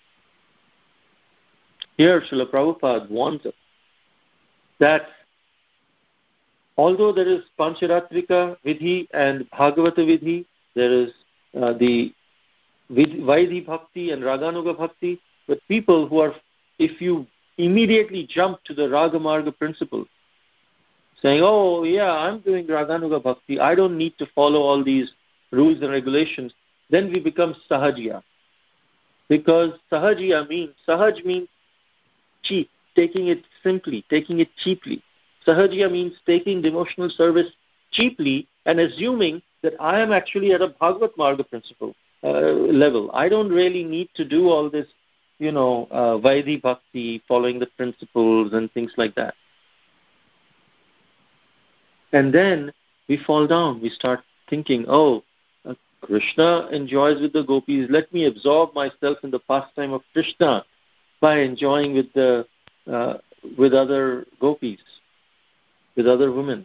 Here, Srila Prabhupada warns us that although there is Pancharatrika Vidhi and Bhagavata Vidhi, there is uh, the Vaidhi Bhakti and Raganuga Bhakti, but people who are, if you immediately jump to the Raga Marga principle, saying, oh yeah, I'm doing Raganuga Bhakti, I don't need to follow all these rules and regulations, then we become Sahajiya. Because Sahajiya means, Sahaj means cheap, taking it simply, taking it cheaply. Sahajiya means taking devotional service cheaply and assuming that I am actually at a Bhagavat Marga principle uh, level. I don't really need to do all this, you know, uh, Vaidhi Bhakti, following the principles and things like that. And then we fall down. We start thinking, oh, uh, Krishna enjoys with the gopis. Let me absorb myself in the pastime of Krishna by enjoying with the uh, with other gopis, with other women.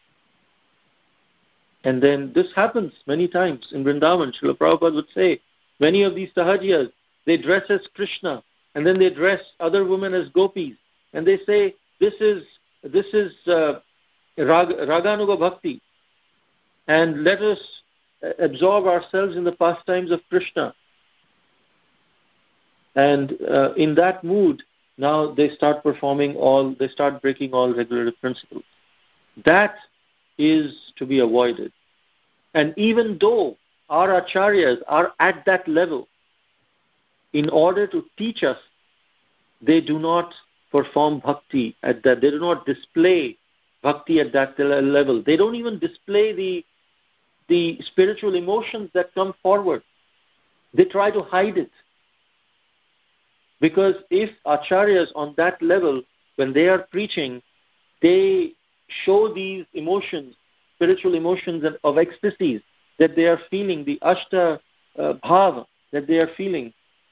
And then this happens many times in Vrindavan. Srila Prabhupada would say, many of these Sahajiyas, they dress as Krishna, and then they dress other women as gopis. And they say, this is this is uh, Rag, Raganuga Bhakti. And let us absorb ourselves in the pastimes of Krishna. And uh, in that mood, now they start performing all, they start breaking all regulative principles. That is to be avoided. And even though our acharyas are at that level, in order to teach us, they do not perform bhakti at that, they do not display bhakti at that level. They don't even display the, the spiritual emotions that come forward. They try to hide it. Because if acharyas on that level, when they are preaching, they show these emotions, spiritual emotions of ecstasies that they are feeling, the ashta uh, bhava that they are feeling,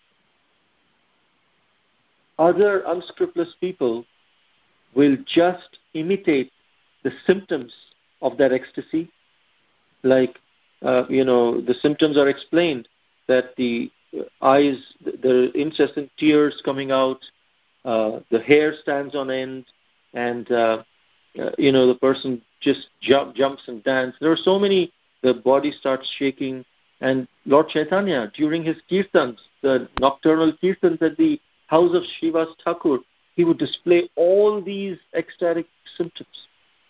other unscrupulous people will just imitate the symptoms of that ecstasy. Like, uh, you know, the symptoms are explained, that the eyes, the incessant tears coming out, uh, the hair stands on end, and, uh, uh, you know, the person just jump, jumps and dances. There are so many, the body starts shaking. And Lord Chaitanya, during his kirtans, the nocturnal kirtans at the house of Srivas Thakur, he would display all these ecstatic symptoms.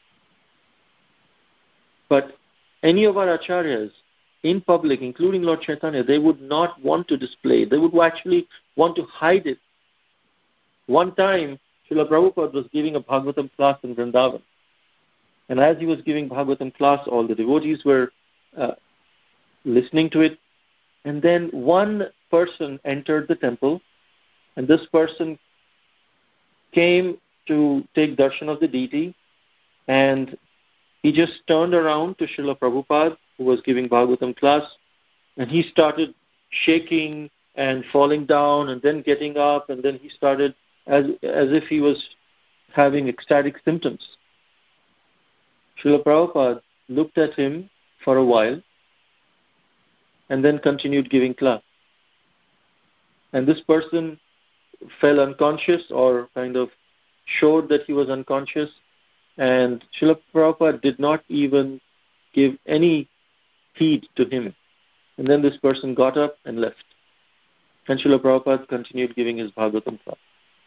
But any of our acharyas, in public, including Lord Chaitanya, they would not want to display it. They would actually want to hide it. One time, Srila Prabhupada was giving a Bhagavatam class in Vrindavan. And as he was giving Bhagavatam class, all the devotees were uh, listening to it. And then one person entered the temple, and this person came to take darshan of the deity, and he just turned around to Srila Prabhupada, who was giving Bhagavatam class, and he started shaking and falling down and then getting up, and then he started as as if he was having ecstatic symptoms. Srila Prabhupada looked at him for a while and then continued giving class. And this person fell unconscious, or kind of showed that he was unconscious, and Srila Prabhupada did not even give any heed to him. And then this person got up and left. And Srila Prabhupada continued giving his Bhagavatam class.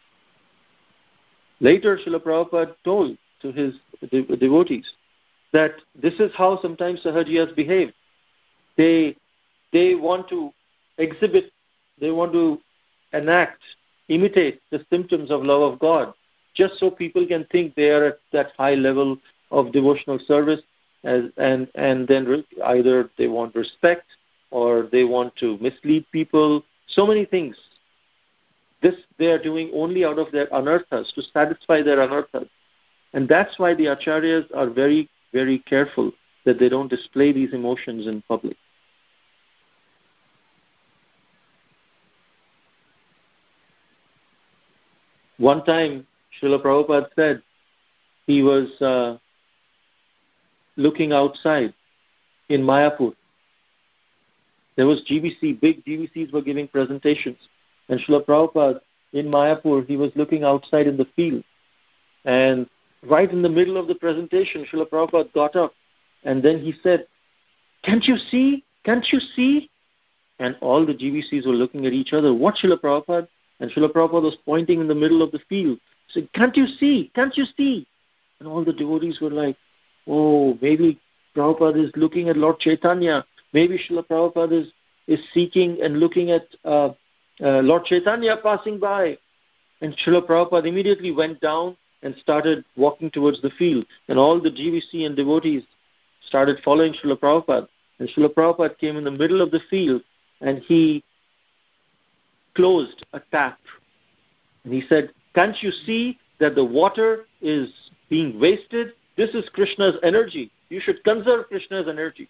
Later, Srila Prabhupada told to his de- devotees that this is how sometimes Sahajiyas behave. They, they want to exhibit, they want to enact, imitate the symptoms of love of God, just so people can think they are at that high level of devotional service, as, and, and then re- either they want respect or they want to mislead people. So many things. This they are doing only out of their anarthas, to satisfy their anarthas. And that's why the acharyas are very, very careful that they don't display these emotions in public. One time, Srila Prabhupada said he was uh, looking outside in Mayapur. There was G B C, big G B Cs were giving presentations. And Srila Prabhupada in Mayapur, he was looking outside in the field. And right in the middle of the presentation, Srila Prabhupada got up and then he said, "Can't you see? Can't you see?" And all the G B Cs were looking at each other. "What, Srila Prabhupada?" And Srila Prabhupada was pointing in the middle of the field. He said, "Can't you see? Can't you see?" And all the devotees were like, "Oh, maybe Prabhupada is looking at Lord Chaitanya. Maybe Srila Prabhupada is, is seeking and looking at uh, uh, Lord Chaitanya passing by." And Srila Prabhupada immediately went down and started walking towards the field. And all the G B C and devotees started following Srila Prabhupada. And Srila Prabhupada came in the middle of the field and he closed a tap. And he said, "Can't you see that the water is being wasted? This is Krishna's energy. You should conserve Krishna's energy."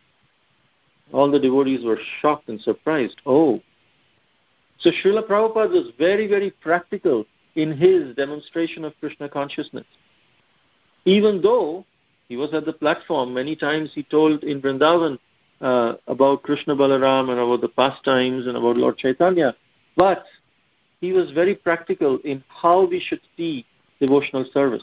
All the devotees were shocked and surprised. Oh. So Srila Prabhupada was very, very practical in his demonstration of Krishna consciousness. Even though he was at the platform, many times he told in Vrindavan uh, about Krishna Balaram and about the pastimes and about Lord Chaitanya. But he was very practical in how we should see devotional service.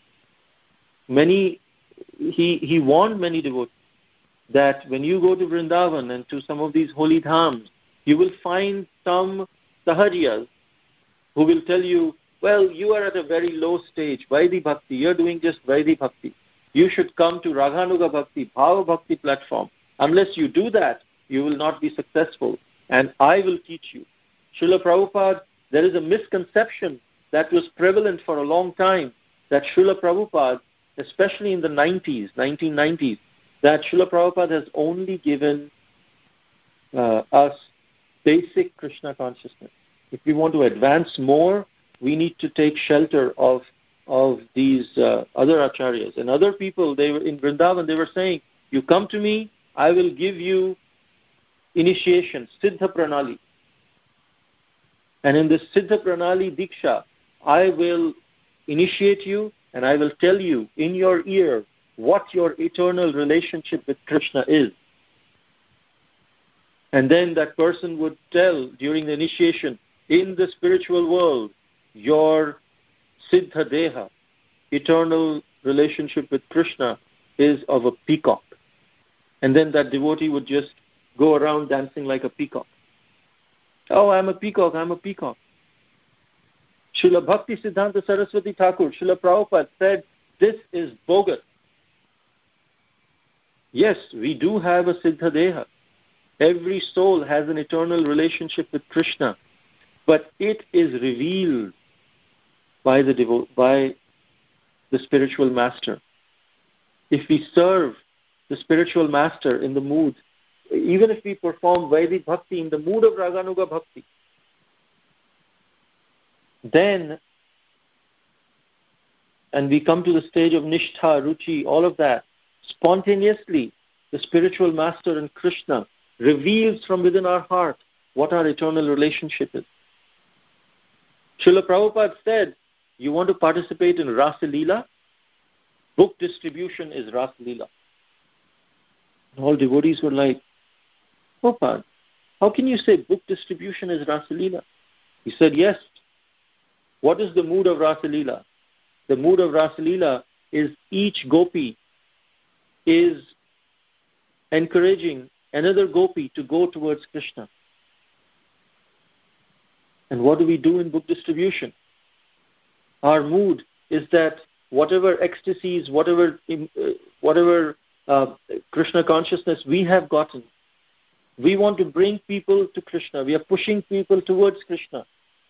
Many, he, he warned many devotees that when you go to Vrindavan and to some of these holy dhams, you will find some saharyas who will tell you, "Well, you are at a very low stage, Vaidhi Bhakti, you're doing just Vaidhi Bhakti. You should come to Raghanuga Bhakti, Bhava Bhakti platform. Unless you do that, you will not be successful, and I will teach you." Srila Prabhupada, there is a misconception that was prevalent for a long time, that Srila Prabhupada, especially in the nineties, nineteen nineties, that Srila Prabhupada has only given uh, us basic Krishna consciousness. If we want to advance more, we need to take shelter of of these uh, other acharyas. And other people, they were in Vrindavan, they were saying, "You come to me, I will give you initiation, Siddha Pranali. And in this Siddha Pranali Diksha, I will initiate you and I will tell you in your ear what your eternal relationship with Krishna is." And then that person would tell during the initiation, in the spiritual world, your Siddha Deha, eternal relationship with Krishna, is of a peacock. And then that devotee would just go around dancing like a peacock. "Oh, I'm a peacock, I'm a peacock." Srila Bhakti Siddhanta Saraswati Thakur, Srila Prabhupada said, this is bogus. Yes, we do have a Siddha Deha. Every soul has an eternal relationship with Krishna, but it is revealed by the devo- by the spiritual master. If we serve the spiritual master in the mood, even if we perform Vaidhi Bhakti in the mood of Raganuga Bhakti, then, and we come to the stage of Nishtha, Ruchi, all of that, spontaneously the spiritual master and Krishna reveals from within our heart what our eternal relationship is. Srila Prabhupada said, you want to participate in Rasa Leela? Book distribution is Rasa Leela. And all devotees were like, Prabhupada, how can you say book distribution is Rasa Leela? He said, yes. What is the mood of Rasa Leela? The mood of Rasa Leela is each gopi is encouraging another gopi to go towards Krishna. And what do we do in book distribution? Our mood is that whatever ecstasies, whatever uh, whatever uh, Krishna consciousness we have gotten, we want to bring people to Krishna. We are pushing people towards Krishna.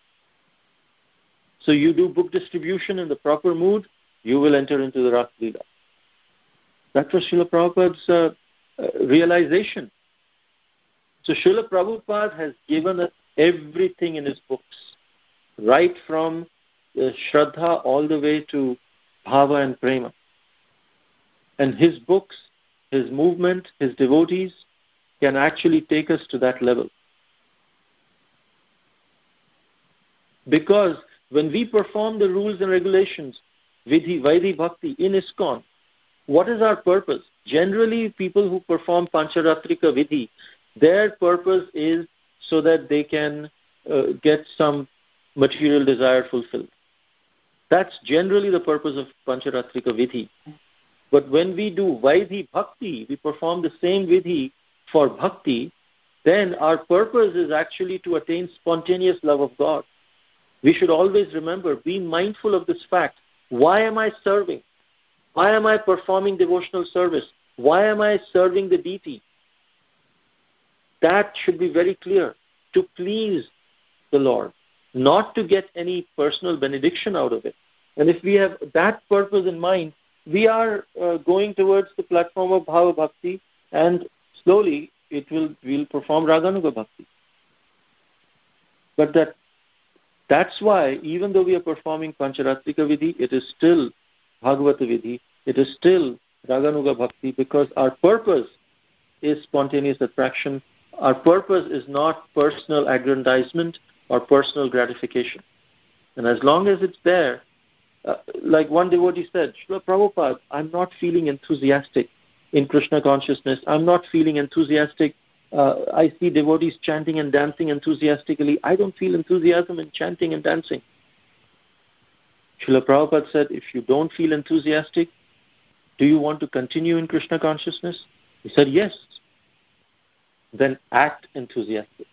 So you do book distribution in the proper mood, you will enter into the Rasa Leela. That was Srila Prabhupada's uh, uh, realization. So Srila Prabhupada has given us everything in his books, right from uh, Shraddha all the way to Bhava and Prema. And his books, his movement, his devotees can actually take us to that level. Because when we perform the rules and regulations, Vidhi, Vaidhi Bhakti in ISKCON, what is our purpose? Generally, people who perform Pancharatrika Vidhi, their purpose is so that they can uh, get some material desire fulfilled. That's generally the purpose of Pancharatrika Vidhi. But when we do Vaidhi Bhakti, we perform the same Vidhi for Bhakti, then our purpose is actually to attain spontaneous love of God. We should always remember, be mindful of this fact. Why am I serving? Why am I performing devotional service? Why am I serving the deity? That should be very clear. To please the Lord, not to get any personal benediction out of it. And if we have that purpose in mind, we are uh, going towards the platform of Bhava Bhakti, and slowly it will we'll perform Raganuga Bhakti. But that that's why, even though we are performing Pancharatrika Vidhi, it is still Bhagavata Vidhi, it is still Raganuga Bhakti, because our purpose is spontaneous attraction. Our purpose is not personal aggrandizement or personal gratification. And as long as it's there, uh, like one devotee said, Srila Prabhupada, I'm not feeling enthusiastic in Krishna consciousness. I'm not feeling enthusiastic. Uh, I see devotees chanting and dancing enthusiastically. I don't feel enthusiasm in chanting and dancing. Srila Prabhupada said, if you don't feel enthusiastic, do you want to continue in Krishna consciousness? He said, yes. Then act enthusiastic.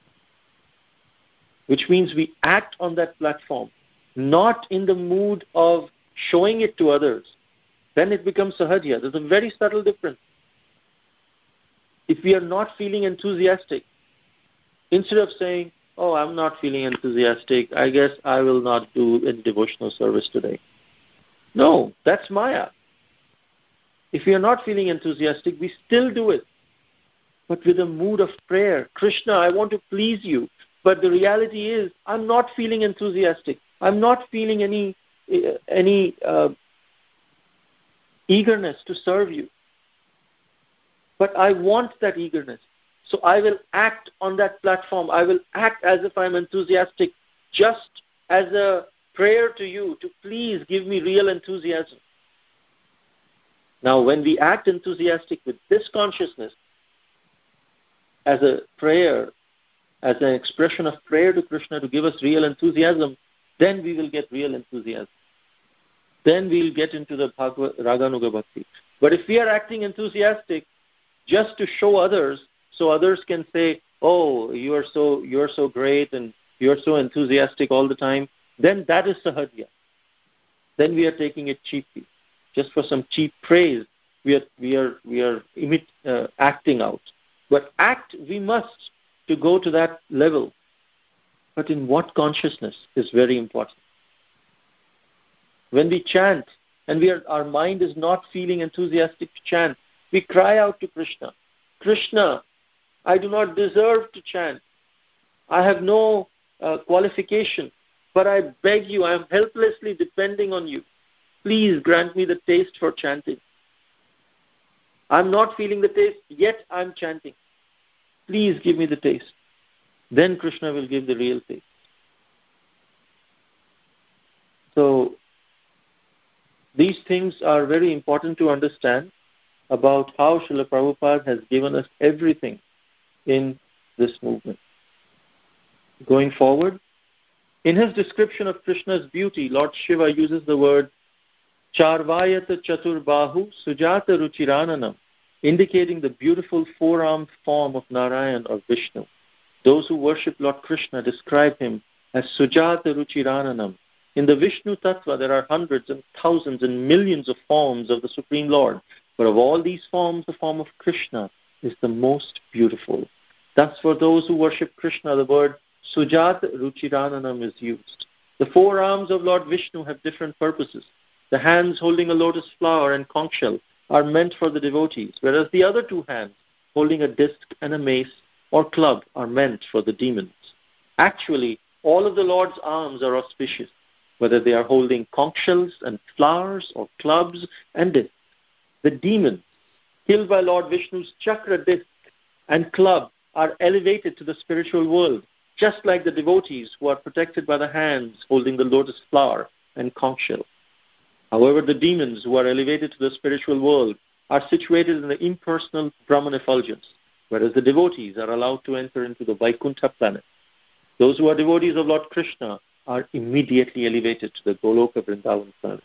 Which means we act on that platform, not in the mood of showing it to others. Then it becomes sahajya. There's a very subtle difference. If we are not feeling enthusiastic, instead of saying, oh, I'm not feeling enthusiastic, I guess I will not do any devotional service today. No, that's Maya. If we are not feeling enthusiastic, we still do it, but with a mood of prayer. Krishna, I want to please you. But the reality is, I'm not feeling enthusiastic. I'm not feeling any uh, any uh, eagerness to serve you. But I want that eagerness. So I will act on that platform. I will act as if I'm enthusiastic, just as a prayer to you to please give me real enthusiasm. Now, when we act enthusiastic with this consciousness, as a prayer, as an expression of prayer to Krishna to give us real enthusiasm, then we will get real enthusiasm. Then we'll get into the Bhagavad Raganuga Bhakti. But if we are acting enthusiastic just to show others, so others can say, oh, you are so you are so great and you are so enthusiastic all the time, then that is sahajya. Then we are taking it cheaply. Just for some cheap praise, we are we are we are emit, uh, acting out. But act we must to go to that level. But in what consciousness is very important. When we chant and we are, our mind is not feeling enthusiastic to chant, we cry out to Krishna, Krishna, I do not deserve to chant. I have no uh, qualification, but I beg you, I am helplessly depending on you. Please grant me the taste for chanting. I'm not feeling the taste, yet I'm chanting. Please give me the taste. Then Krishna will give the real taste. So, these things are very important to understand about how Srila Prabhupada has given us everything in this movement. Going forward, in his description of Krishna's beauty, Lord Shiva uses the word Charvayata Chaturbahu Sujata Ruchirananam, indicating the beautiful four-armed form of Narayan or Vishnu. Those who worship Lord Krishna describe him as Sujata Ruchirananam. In the Vishnu Tattva, there are hundreds and thousands and millions of forms of the Supreme Lord. But of all these forms, the form of Krishna is the most beautiful. Thus, for those who worship Krishna, the word Sujata Ruchirananam is used. The four arms of Lord Vishnu have different purposes. The hands holding a lotus flower and conch shell are meant for the devotees, whereas the other two hands, holding a disc and a mace or club, are meant for the demons. Actually, all of the Lord's arms are auspicious, whether they are holding conch shells and flowers or clubs and discs. The demons, killed by Lord Vishnu's chakra disc and club, are elevated to the spiritual world, just like the devotees who are protected by the hands holding the lotus flower and conch shell. However, the demons who are elevated to the spiritual world are situated in the impersonal Brahman effulgence, whereas the devotees are allowed to enter into the Vaikuntha planet. Those who are devotees of Lord Krishna are immediately elevated to the Goloka Vrindavan planet.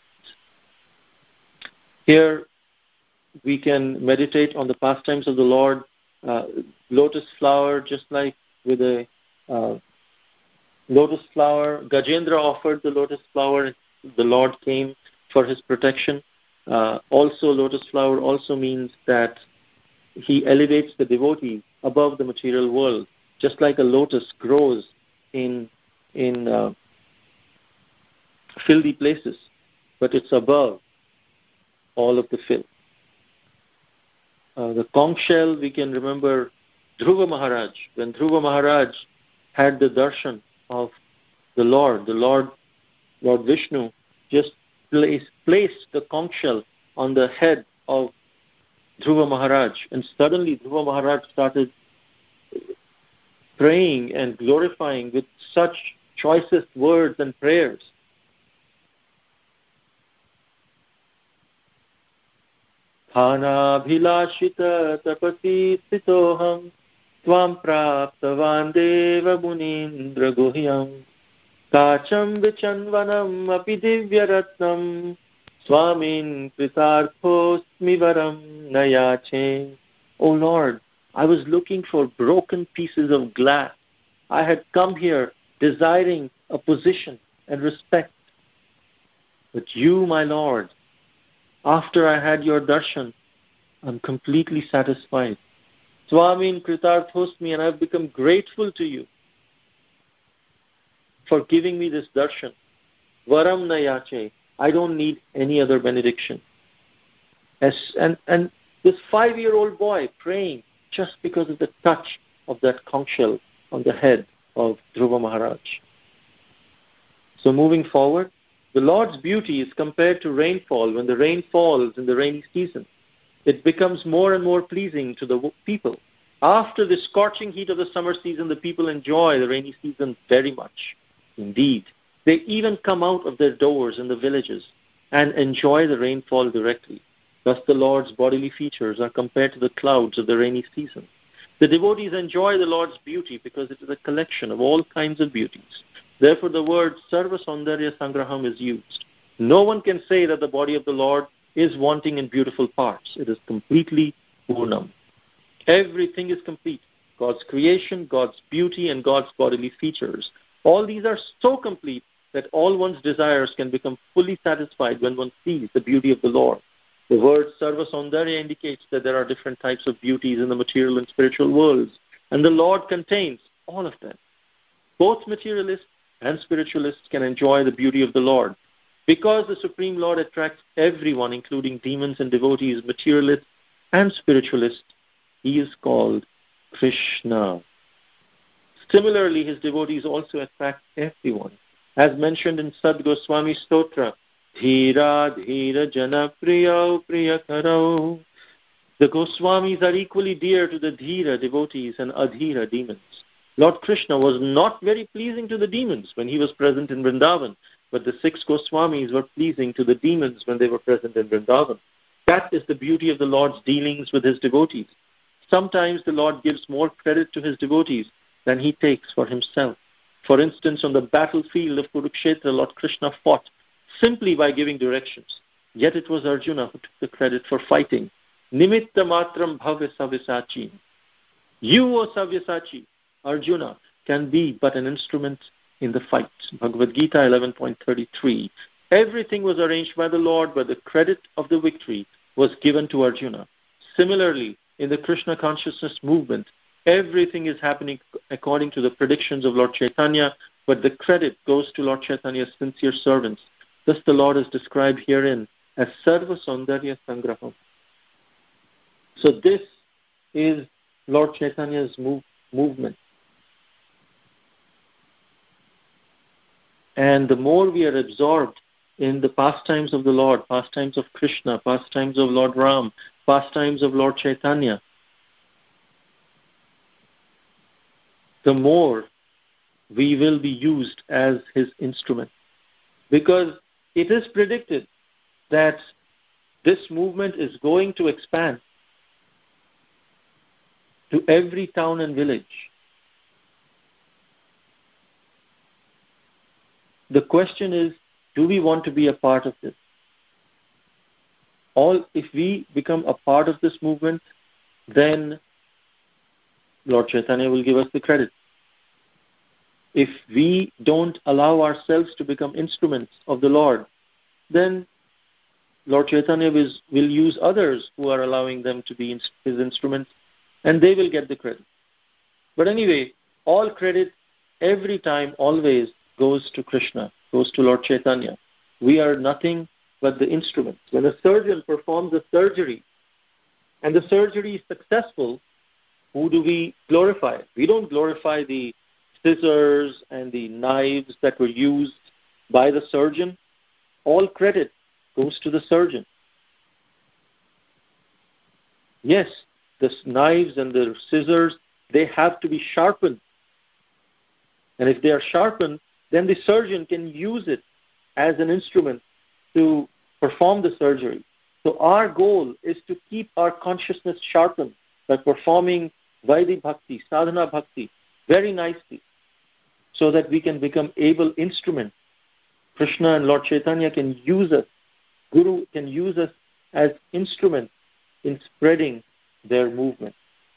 Here we can meditate on the pastimes of the Lord. Uh, lotus flower, just like with a uh, lotus flower, Gajendra offered the lotus flower. The Lord came for his protection. Uh, also, lotus flower also means that he elevates the devotee above the material world, just like a lotus grows in in uh, filthy places, but it's above all of the filth. Uh, the conch shell, we can remember Dhruva Maharaj. When Dhruva Maharaj had the darshan of the Lord, the Lord, Lord Vishnu, just placed, placed the conch shell on the head of Dhruva Maharaj, and suddenly Dhruva Maharaj started praying and glorifying with such choicest words and prayers. Bhanabhilashita tapasi sitoham tvam praptavan deva munindra guhyam kacham vichanvanam api divyaratnam swamin kritarthosmi varam nayache. O Lord, I was looking for broken pieces of glass. I had come here desiring a position and respect. But you, my Lord, after I had your darshan, I'm completely satisfied. Swamin kritarthosmi, and I've become grateful to you for giving me this darshan. Varam nayache, I don't need any other benediction. As, and, and this five-year-old boy praying just because of the touch of that conch shell on the head of Dhruva Maharaj. So moving forward, the Lord's beauty is compared to rainfall. When the rain falls in the rainy season, it becomes more and more pleasing to the people. After the scorching heat of the summer season, the people enjoy the rainy season very much. Indeed, they even come out of their doors in the villages and enjoy the rainfall directly. Thus the Lord's bodily features are compared to the clouds of the rainy season. The devotees enjoy the Lord's beauty because it is a collection of all kinds of beauties. Therefore the word Sarva Saundarya Sangraham is used. No one can say that the body of the Lord is wanting in beautiful parts. It is completely Purnam. Everything is complete. God's creation, God's beauty, and God's bodily features. All these are so complete that all one's desires can become fully satisfied when one sees the beauty of the Lord. The word Sarva Saundarya indicates that there are different types of beauties in the material and spiritual worlds, and the Lord contains all of them. Both materialists and spiritualists can enjoy the beauty of the Lord. Because the Supreme Lord attracts everyone, including demons and devotees, materialists and spiritualists, he is called Krishna. Similarly, his devotees also attract everyone. As mentioned in Sad Goswami Stotra, Dhira Dhira Jana Priyau Priyakarau. The Goswamis are equally dear to the Dhira devotees and Adhira demons. Lord Krishna was not very pleasing to the demons when he was present in Vrindavan, but the six Goswamis were pleasing to the demons when they were present in Vrindavan. That is the beauty of the Lord's dealings with his devotees. Sometimes the Lord gives more credit to his devotees than he takes for himself. For instance, on the battlefield of Kurukshetra, Lord Krishna fought simply by giving directions. Yet it was Arjuna who took the credit for fighting. Nimitta matram bhavya savyasachi. You, O Savyasachi, Arjuna, can be but an instrument in the fight. Bhagavad Gita eleven point thirty-three. Everything was arranged by the Lord, but the credit of the victory was given to Arjuna. Similarly, in the Krishna consciousness movement, everything is happening according to the predictions of Lord Chaitanya, but the credit goes to Lord Chaitanya's sincere servants. Thus the Lord is described herein as Sarva Saundarya Sangraham. So this is Lord Chaitanya's move, movement. And the more we are absorbed in the pastimes of the Lord, pastimes of Krishna, pastimes of Lord Ram, pastimes of Lord Chaitanya, the more we will be used as his instrument. Because it is predicted that this movement is going to expand to every town and village. The question is, do we want to be a part of this? All, if we become a part of this movement, then Lord Chaitanya will give us the credit. If we don't allow ourselves to become instruments of the Lord, then Lord Chaitanya will, will use others who are allowing them to be his instruments, and they will get the credit. But anyway, all credit, every time, always goes to Krishna, goes to Lord Chaitanya. We are nothing but the instruments. When a surgeon performs a surgery, and the surgery is successful, who do we glorify? We don't glorify the scissors and the knives that were used by the surgeon. All credit goes to the surgeon. Yes, the knives and the scissors, they have to be sharpened. And if they are sharpened, then the surgeon can use it as an instrument to perform the surgery. So our goal is to keep our consciousness sharpened by performing Vaidhi Bhakti, Sadhana Bhakti, very nicely, so that we can become able instruments. Krishna and Lord Chaitanya can use us, Guru can use us as instruments in spreading their movement.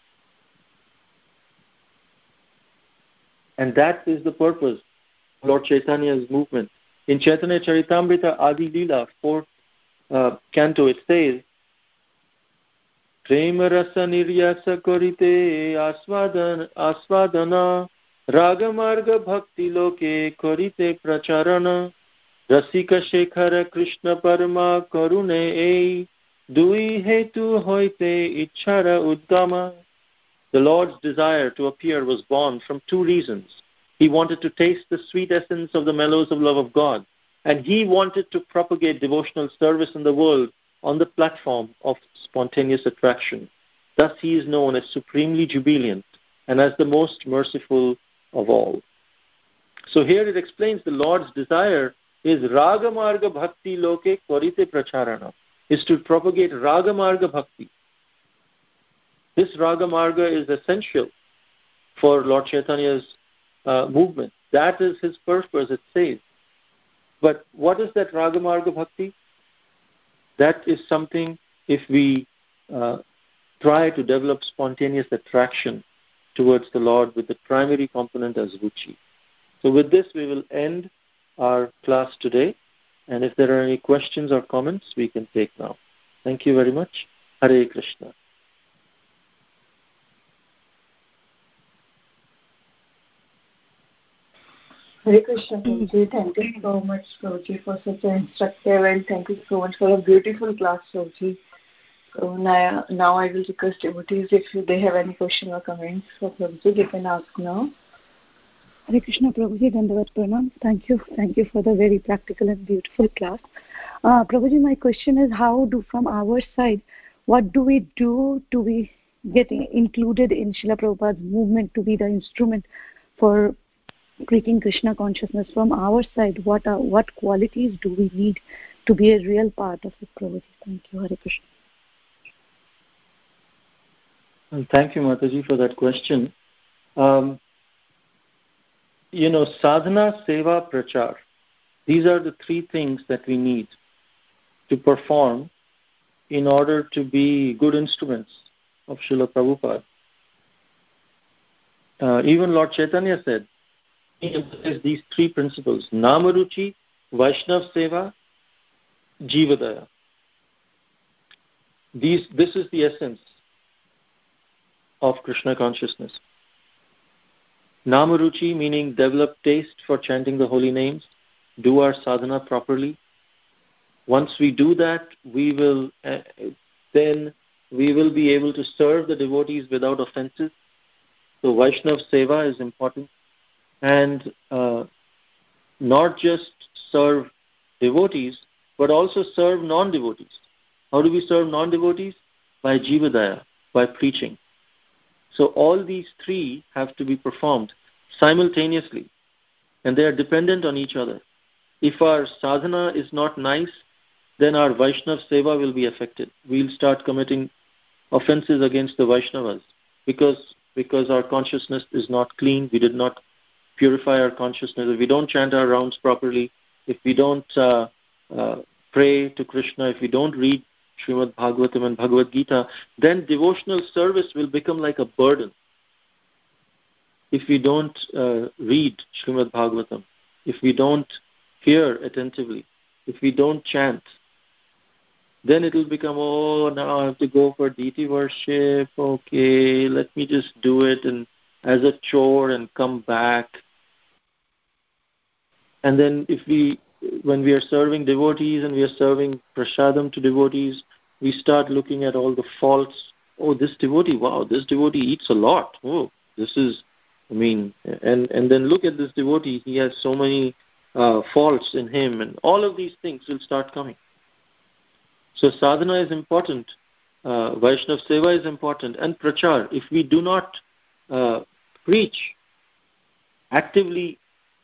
And that is the purpose of Lord Chaitanya's movement. In Chaitanya Charitamrita Adi Leela, fourth uh, canto, it says, Prema rasa niryasa korite aswadana, aswadana ragamarga bhakti loke korite pracharana rasika shekhara krishna parma karune ei dui hetu hoite ichhara uddama. The Lord's desire to appear was born from two reasons. He wanted to taste the sweet essence of the mellows of love of God, and he wanted to propagate devotional service in the world on the platform of spontaneous attraction. Thus he is known as supremely jubilant and as the most merciful of all. So here it explains the Lord's desire is Raga Marga Bhakti Loke Korite Pracharana, is to propagate Raga Marga Bhakti. This Raga Marga is essential for Lord Chaitanya's uh, movement. That is his purpose, it says. But what is that Raga Marga Bhakti? That is something, if we uh, try to develop spontaneous attraction towards the Lord with the primary component as ruchi. So with this, we will end our class today. And if there are any questions or comments, we can take now. Thank you very much. Hare Krishna. Hare Krishna, Prabhuji. Thank you so much, Prabhuji, for such an instructive, and thank you so much for a beautiful class, Prabhuji. So now, now I will request devotees if they have any question or comments for Prabhuji, they can ask now. Hare Krishna, Prabhuji, Dandavat Pranam. Thank you. Thank you for the very practical and beautiful class. Uh, Prabhuji, my question is, how do, from our side, what do we do to be getting included in Srila Prabhupada's movement to be the instrument for creating Krishna consciousness? From our side, what are what qualities do we need to be a real part of it, Prabhuji? Thank you, Hare Krishna. And thank you, Mataji, for that question. Um, you know, sadhana, seva, prachar. These are the three things that we need to perform in order to be good instruments of Srila Prabhupada. Uh, even Lord Chaitanya said, he emphasized these three principles: Namaruchi, Vaishnav Seva, Jivadaya. These, this is the essence of Krishna consciousness. Namaruchi meaning develop taste for chanting the holy names, do our sadhana properly. Once we do that, we will uh, then we will be able to serve the devotees without offenses. So Vaishnav Seva is important. And uh, not just serve devotees, but also serve non-devotees. How do we serve non-devotees? By Jivadaya, by preaching. So all these three have to be performed simultaneously. and they are dependent on each other. If our sadhana is not nice, then our Vaishnav Seva will be affected. We'll start committing offenses against the Vaishnavas because, because our consciousness is not clean. We did not purify our consciousness. If we don't chant our rounds properly, if we don't uh, uh, pray to Krishna, if we don't read Srimad Bhagavatam and Bhagavad Gita, then devotional service will become like a burden. If we don't uh, read Srimad Bhagavatam, if we don't hear attentively, if we don't chant, then it will become, oh, now I have to go for deity worship, okay, let me just do it and as a chore and come back. And then if we, when we are serving devotees and we are serving prasadam to devotees, we start looking at all the faults. Oh, this devotee, wow, this devotee eats a lot. Oh, this is, I mean, and, and then look at this devotee, he has so many uh, faults in him, and all of these things will start coming. So sadhana is important, uh, Vaishnav Seva is important, and prachar. If we do not uh, preach, actively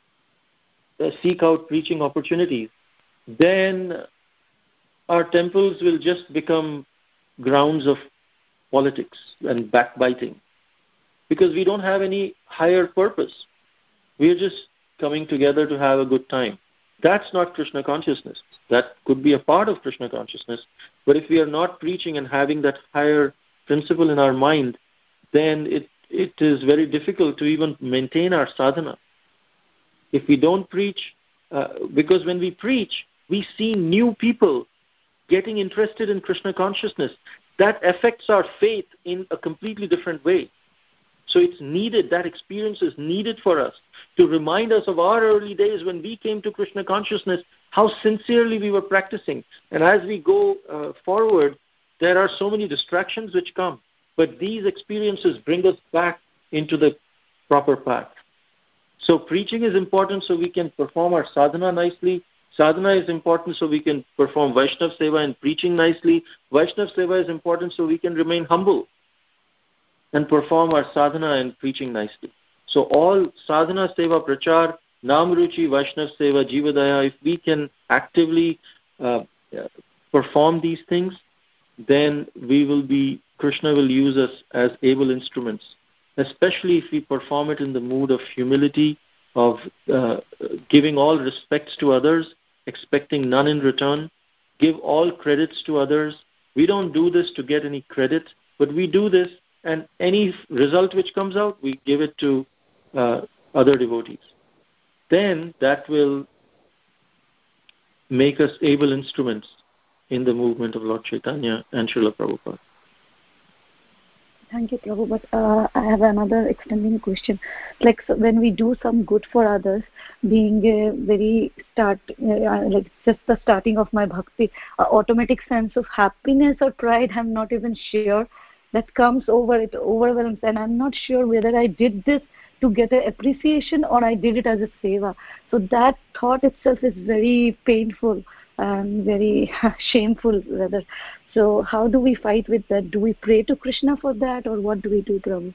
uh, seek out preaching opportunities, then our temples will just become grounds of politics and backbiting, because we don't have any higher purpose. We are just coming together to have a good time. That's not Krishna consciousness. That could be a part of Krishna consciousness. But if we are not preaching and having that higher principle in our mind, then it, it is very difficult to even maintain our sadhana. If we don't preach, uh, because when we preach, we see new people getting interested in Krishna consciousness. That affects our faith in a completely different way. So it's needed, that experience is needed for us to remind us of our early days when we came to Krishna consciousness, how sincerely we were practicing. And as we go uh, forward, there are so many distractions which come. But these experiences bring us back into the proper path. So preaching is important so we can perform our sadhana nicely. Sadhana is important so we can perform Vaishnav Seva and preaching nicely. Vaishnav Seva is important so we can remain humble and perform our sadhana and preaching nicely. So all sadhana, seva, prachar, namruchi, Vaishnav Seva, Jivadaya, if we can actively uh, perform these things, then we will be, Krishna will use us as able instruments, especially if we perform it in the mood of humility, of uh, giving all respects to others, expecting none in return, give all credits to others. We don't do this to get any credit, but we do this, and any result which comes out, we give it to uh, other devotees. Then that will make us able instruments in the movement of Lord Chaitanya and Srila Prabhupada. Thank you, Prabhu. But uh, I have another extending question. Like, so when we do some good for others, being a very start, uh, like just the starting of my bhakti, uh, automatic sense of happiness or pride, I'm not even sure, that comes over, it overwhelms, and I'm not sure whether I did this to get an appreciation or I did it as a seva. So that thought itself is very painful and very shameful, rather. So how do we fight with that? Do we pray to Krishna for that, or what do we do, Prabhu?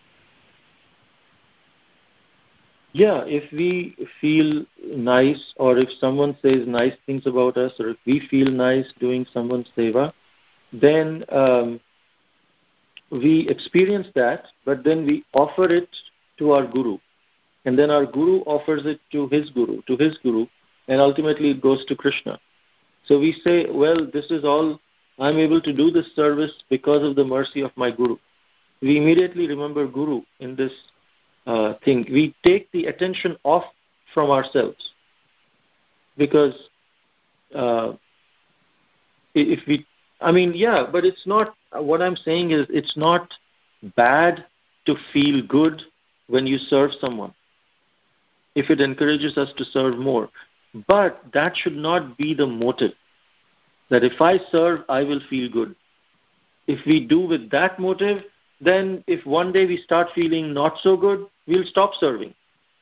Yeah, if we feel nice, or if someone says nice things about us, or if we feel nice doing someone's seva, then um, we experience that, but then we offer it to our Guru. And then our Guru offers it to his Guru, to his Guru, and ultimately it goes to Krishna. So we say, well, this is all, I'm able to do this service because of the mercy of my Guru. We immediately remember Guru in this uh, thing. We take the attention off from ourselves. Because uh, if we, I mean, yeah, but it's not, what I'm saying is it's not bad to feel good when you serve someone, if it encourages us to serve more. But that should not be the motive, that if I serve, I will feel good. If we do with that motive, then if one day we start feeling not so good, we'll stop serving.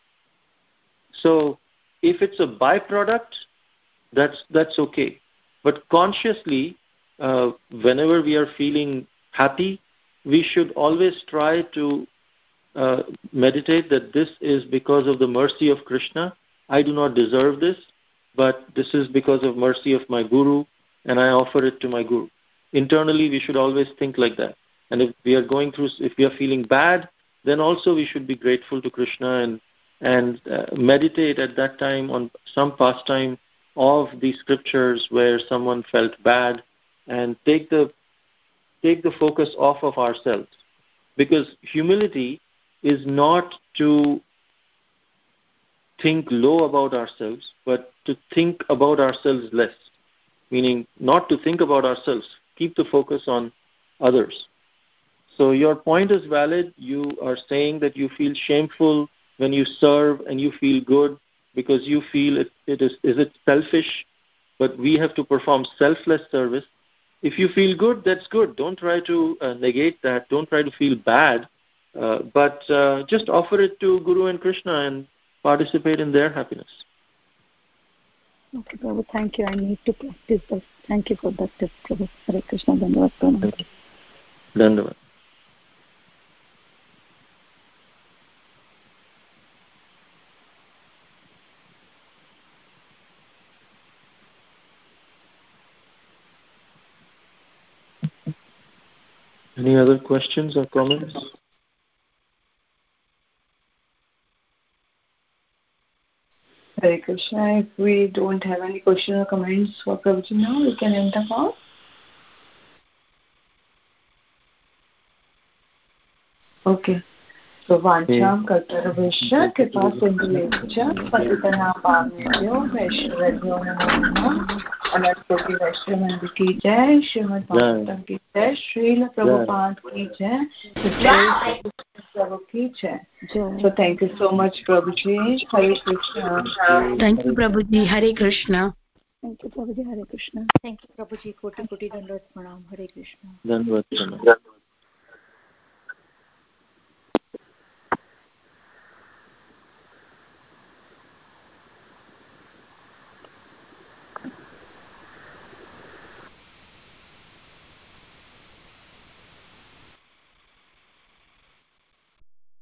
So if it's a byproduct, that's, that's okay. But consciously, uh, whenever we are feeling happy, we should always try to uh, meditate that this is because of the mercy of Krishna, I do not deserve this, but this is because of mercy of my Guru, and I offer it to my Guru. Internally, we should always think like that. And if we are going through, if we are feeling bad, then also we should be grateful to Krishna and and uh, meditate at that time on some pastime of the scriptures where someone felt bad, and take the take the focus off of ourselves. Because humility is not to think low about ourselves, but to think about ourselves less. Meaning not to think about ourselves, keep the focus on others. So your point is valid. You are saying that you feel shameful when you serve, and you feel good because you feel it, it is, is it selfish? But we have to perform selfless service. If you feel good, that's good. Don't try to uh, negate that. Don't try to feel bad. Uh, but uh, just offer it to Guru and Krishna and participate in their happiness. Okay, Prabhu, thank you. I need to practice this. Thank you for that tip, Prabhu. Hare Krishna, Dandavad Pranam. Dandavad. Any other questions or comments? Hare Krishna. If we don't have any question or comments for Prabhuji now, we can end the call. Okay. So Vancham Kartarabhishya Kripa Sindhulecha Patitana Pavnebhyo Vaishravyo Namo Namah Anarkoti Vaishravandu Ki Jai Srimad Bhagavatam Ki Jai Srila Prabhupada Ki Jai Jai Prabhu Ki Jai. So thank you so much, Prabhuji. Hare Krishna. Thank you, Prabhuji. Hare Krishna. Thank you, Prabhuji. Hare Krishna. Thank you, Prabhuji. Koti Koti Dandavad Pranam. Hare Krishna. Dandavad Pranam.